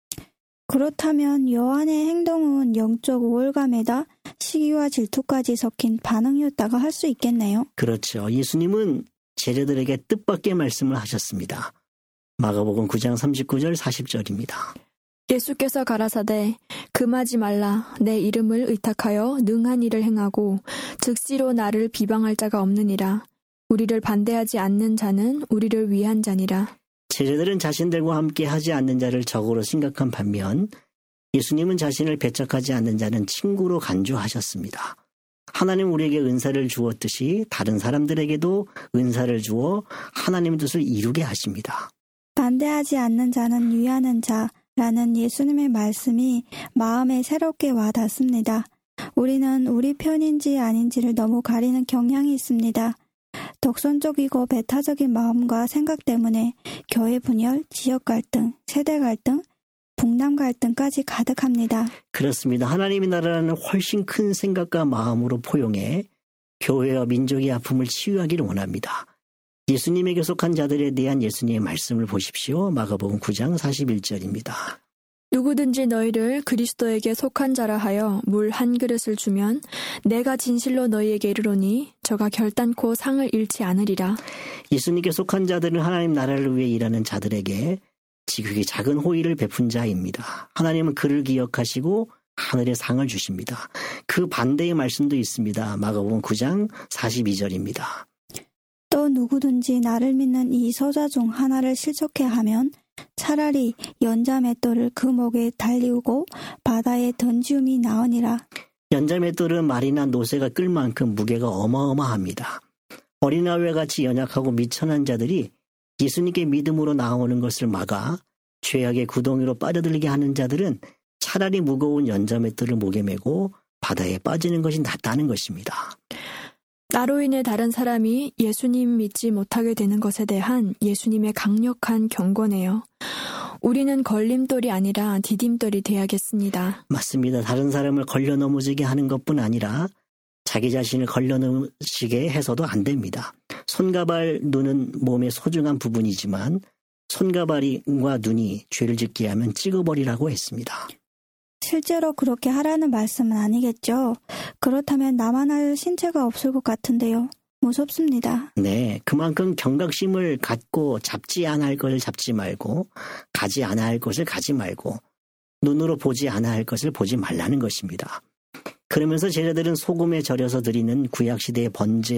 그렇다면 요한의 행동은 영적 우월감에다 시기와 질투까지 섞인 반응이었다고 할 수 있겠네요. 그렇죠. 예수님은 제자들에게 뜻밖의 말씀을 하셨습니다. 마가복음 9장 39절 40절입니다. 예수께서 가라사대 금하지 말라 내 이름을 의탁하여 능한 일을 행하고 즉시로 나를 비방할 자가 없느니라. 우리를 반대하지 않는 자는 우리를 위한 자니라. 제자들은 자신들과 함께 하지 않는 자를 적으로 생각한 반면 예수님은 자신을 배척하지 않는 자는 친구로 간주하셨습니다. 하나님 우리에게 은사를 주었듯이 다른 사람들에게도 은사를 주어 하나님의 뜻을 이루게 하십니다. 반대하지 않는 자는 위하는 자라는 예수님의 말씀이 마음에 새롭게 와닿습니다. 우리는 우리 편인지 아닌지를 너무 가리는 경향이 있습니다. 독선적이고 배타적인 마음과 생각 때문에 교회 분열, 지역 갈등, 세대 갈등, 북남 갈등까지 가득합니다. 그렇습니다. 하나님의 나라는 훨씬 큰 생각과 마음으로 포용해 교회와 민족의 아픔을 치유하기를 원합니다. 예수님에게 속한 자들에 대한 예수님의 말씀을 보십시오. 마가복음 9장 41절입니다. 누구든지 너희를 그리스도에게 속한 자라 하여 물 한 그릇을 주면 내가 진실로 너희에게 이르노니 저가 결단코 상을 잃지 않으리라. 예수님께 속한 자들은 하나님 나라를 위해 일하는 자들에게 지극히 작은 호의를 베푼 자입니다. 하나님은 그를 기억하시고 하늘의 상을 주십니다. 그 반대의 말씀도 있습니다. 마가복음 9장 42절입니다. 또 누구든지 나를 믿는 이 서자 중 하나를 실족해 하면 차라리 연자 맷돌을 그 목에 달리우고 바다에 던지움이 나으니라. 연자 맷돌은 말이나 노새가 끌 만큼 무게가 어마어마합니다. 어린아이와 같이 연약하고 미천한 자들이 예수님께 믿음으로 나오는 것을 막아 죄악의 구덩이로 빠져들게 하는 자들은 차라리 무거운 연자 맷돌을 목에 메고 바다에 빠지는 것이 낫다는 것입니다. 나로 인해 다른 사람이 예수님 믿지 못하게 되는 것에 대한 예수님의 강력한 경고네요. 우리는 걸림돌이 아니라 디딤돌이 돼야겠습니다. 맞습니다. 다른 사람을 걸려 넘어지게 하는 것뿐 아니라 자기 자신을 걸려 넘어지게 해서도 안 됩니다. 손과 발, 눈은 몸의 소중한 부분이지만 손과 발과 눈이 죄를 짓게 하면 찍어버리라고 했습니다. 실제로 그렇게 하라는 말씀은 아니겠죠. 그렇다면 나만 할 신체가 없을 것 같은데요. 무섭습니다. 네, 그만큼 경각심을 갖고 잡지 않아야 할 것을 잡지 말고 가지 않아야 할 것을 가지 말고 눈으로 보지 않아야 할 것을 보지 말라는 것입니다. 그러면서 제자들은 소금에 절여서 드리는 구약시대의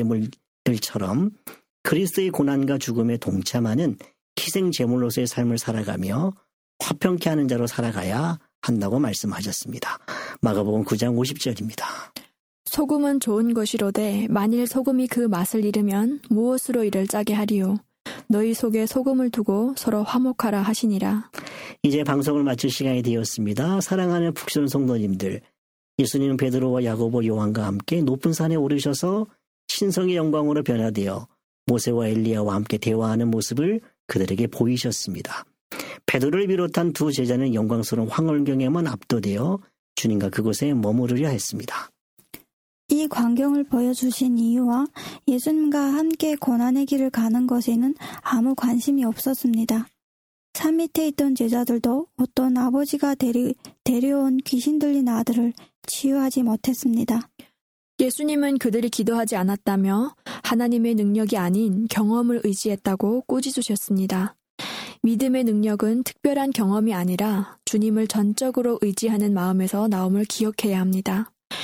번제물들처럼 그리스도의 고난과 죽음에 동참하는 희생제물로서의 삶을 살아가며 화평케 하는 자로 살아가야 한다고 말씀하셨습니다. 마가복음 9장 50절입니다. 소금은 좋은 것이로되 만일 소금이 그 맛을 잃으면 무엇으로 이를 짜게 하리요. 너희 속에 소금을 두고 서로 화목하라 하시니라. 이제 방송을 마칠 시간이 되었습니다. 사랑하는 북선 성도님들, 예수님은 베드로와 야고보, 요한과 함께 높은 산에 오르셔서 신성의 영광으로 변화되어 모세와 엘리야와 함께 대화하는 모습을 그들에게 보이셨습니다. 베드로를 비롯한 두 제자는 영광스러운 황홀경에만 압도되어 주님과 그곳에 머무르려 했습니다. 이 광경을 보여주신 이유와 예수님과 함께 고난의 길을 가는 것에는 아무 관심이 없었습니다. 산 밑에 있던 제자들도 어떤 아버지가 데려온 귀신 들린 아들을 치유하지 못했습니다. 예수님은 그들이 기도하지 않았다며 하나님의 능력이 아닌 경험을 의지했다고 꾸짖으셨습니다. 믿음의 능력은 특별한 경험이 아니라 주님을 전적으로 의지하는 마음에서 나옴을 기억해야 합니다.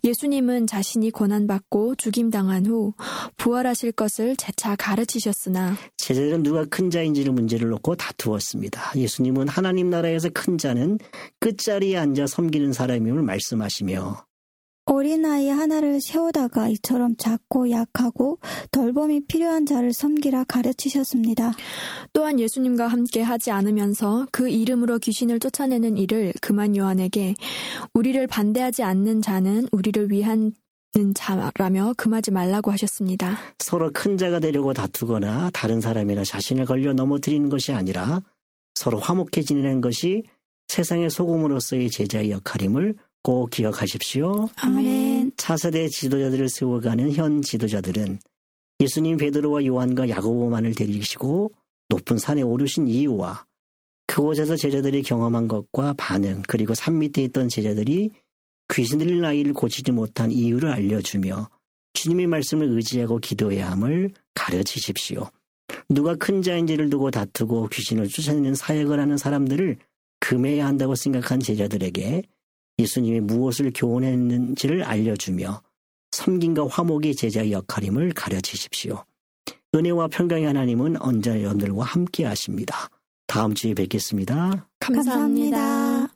예수님은 자신이 고난받고 죽임당한 후 부활하실 것을 재차 가르치셨으나 제자들은 누가 큰 자인지를 문제를 놓고 다투었습니다. 예수님은 하나님 나라에서 큰 자는 끝자리에 앉아 섬기는 사람임을 말씀하시며 어린아이 하나를 세우다가 이처럼 작고 약하고 돌봄이 필요한 자를 섬기라 가르치셨습니다. 또한 예수님과 함께 하지 않으면서 그 이름으로 귀신을 쫓아내는 일을 금한 요한에게 우리를 반대하지 않는 자는 우리를 위한 자라며 금하지 말라고 하셨습니다. 서로 큰 자가 되려고 다투거나 다른 사람이나 자신을 걸려 넘어뜨리는 것이 아니라 서로 화목해 지내는 것이 세상의 소금으로서의 제자의 역할임을 꼭 기억하십시오. 아멘. 차세대 지도자들을 세워가는 현 지도자들은 예수님 베드로와 요한과 야고보만을 데리시고 높은 산에 오르신 이유와 그곳에서 제자들이 경험한 것과 반응, 그리고 산 밑에 있던 제자들이 귀신 들린 아이를 고치지 못한 이유를 알려주며 주님의 말씀을 의지하고 기도해야 함을 가르치십시오. 누가 큰 자인지를 두고 다투고 귀신을 쫓아내는 사역을 하는 사람들을 금해야 한다고 생각한 제자들에게 예수님이 무엇을 교훈했는지를 알려주며 섬김과 화목이 제자의 역할임을 가르치십시오. 은혜와 평강의 하나님은 언제나 여러분들과 함께 하십니다. 다음 주에 뵙겠습니다. 감사합니다.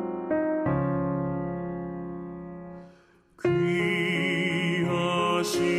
귀하신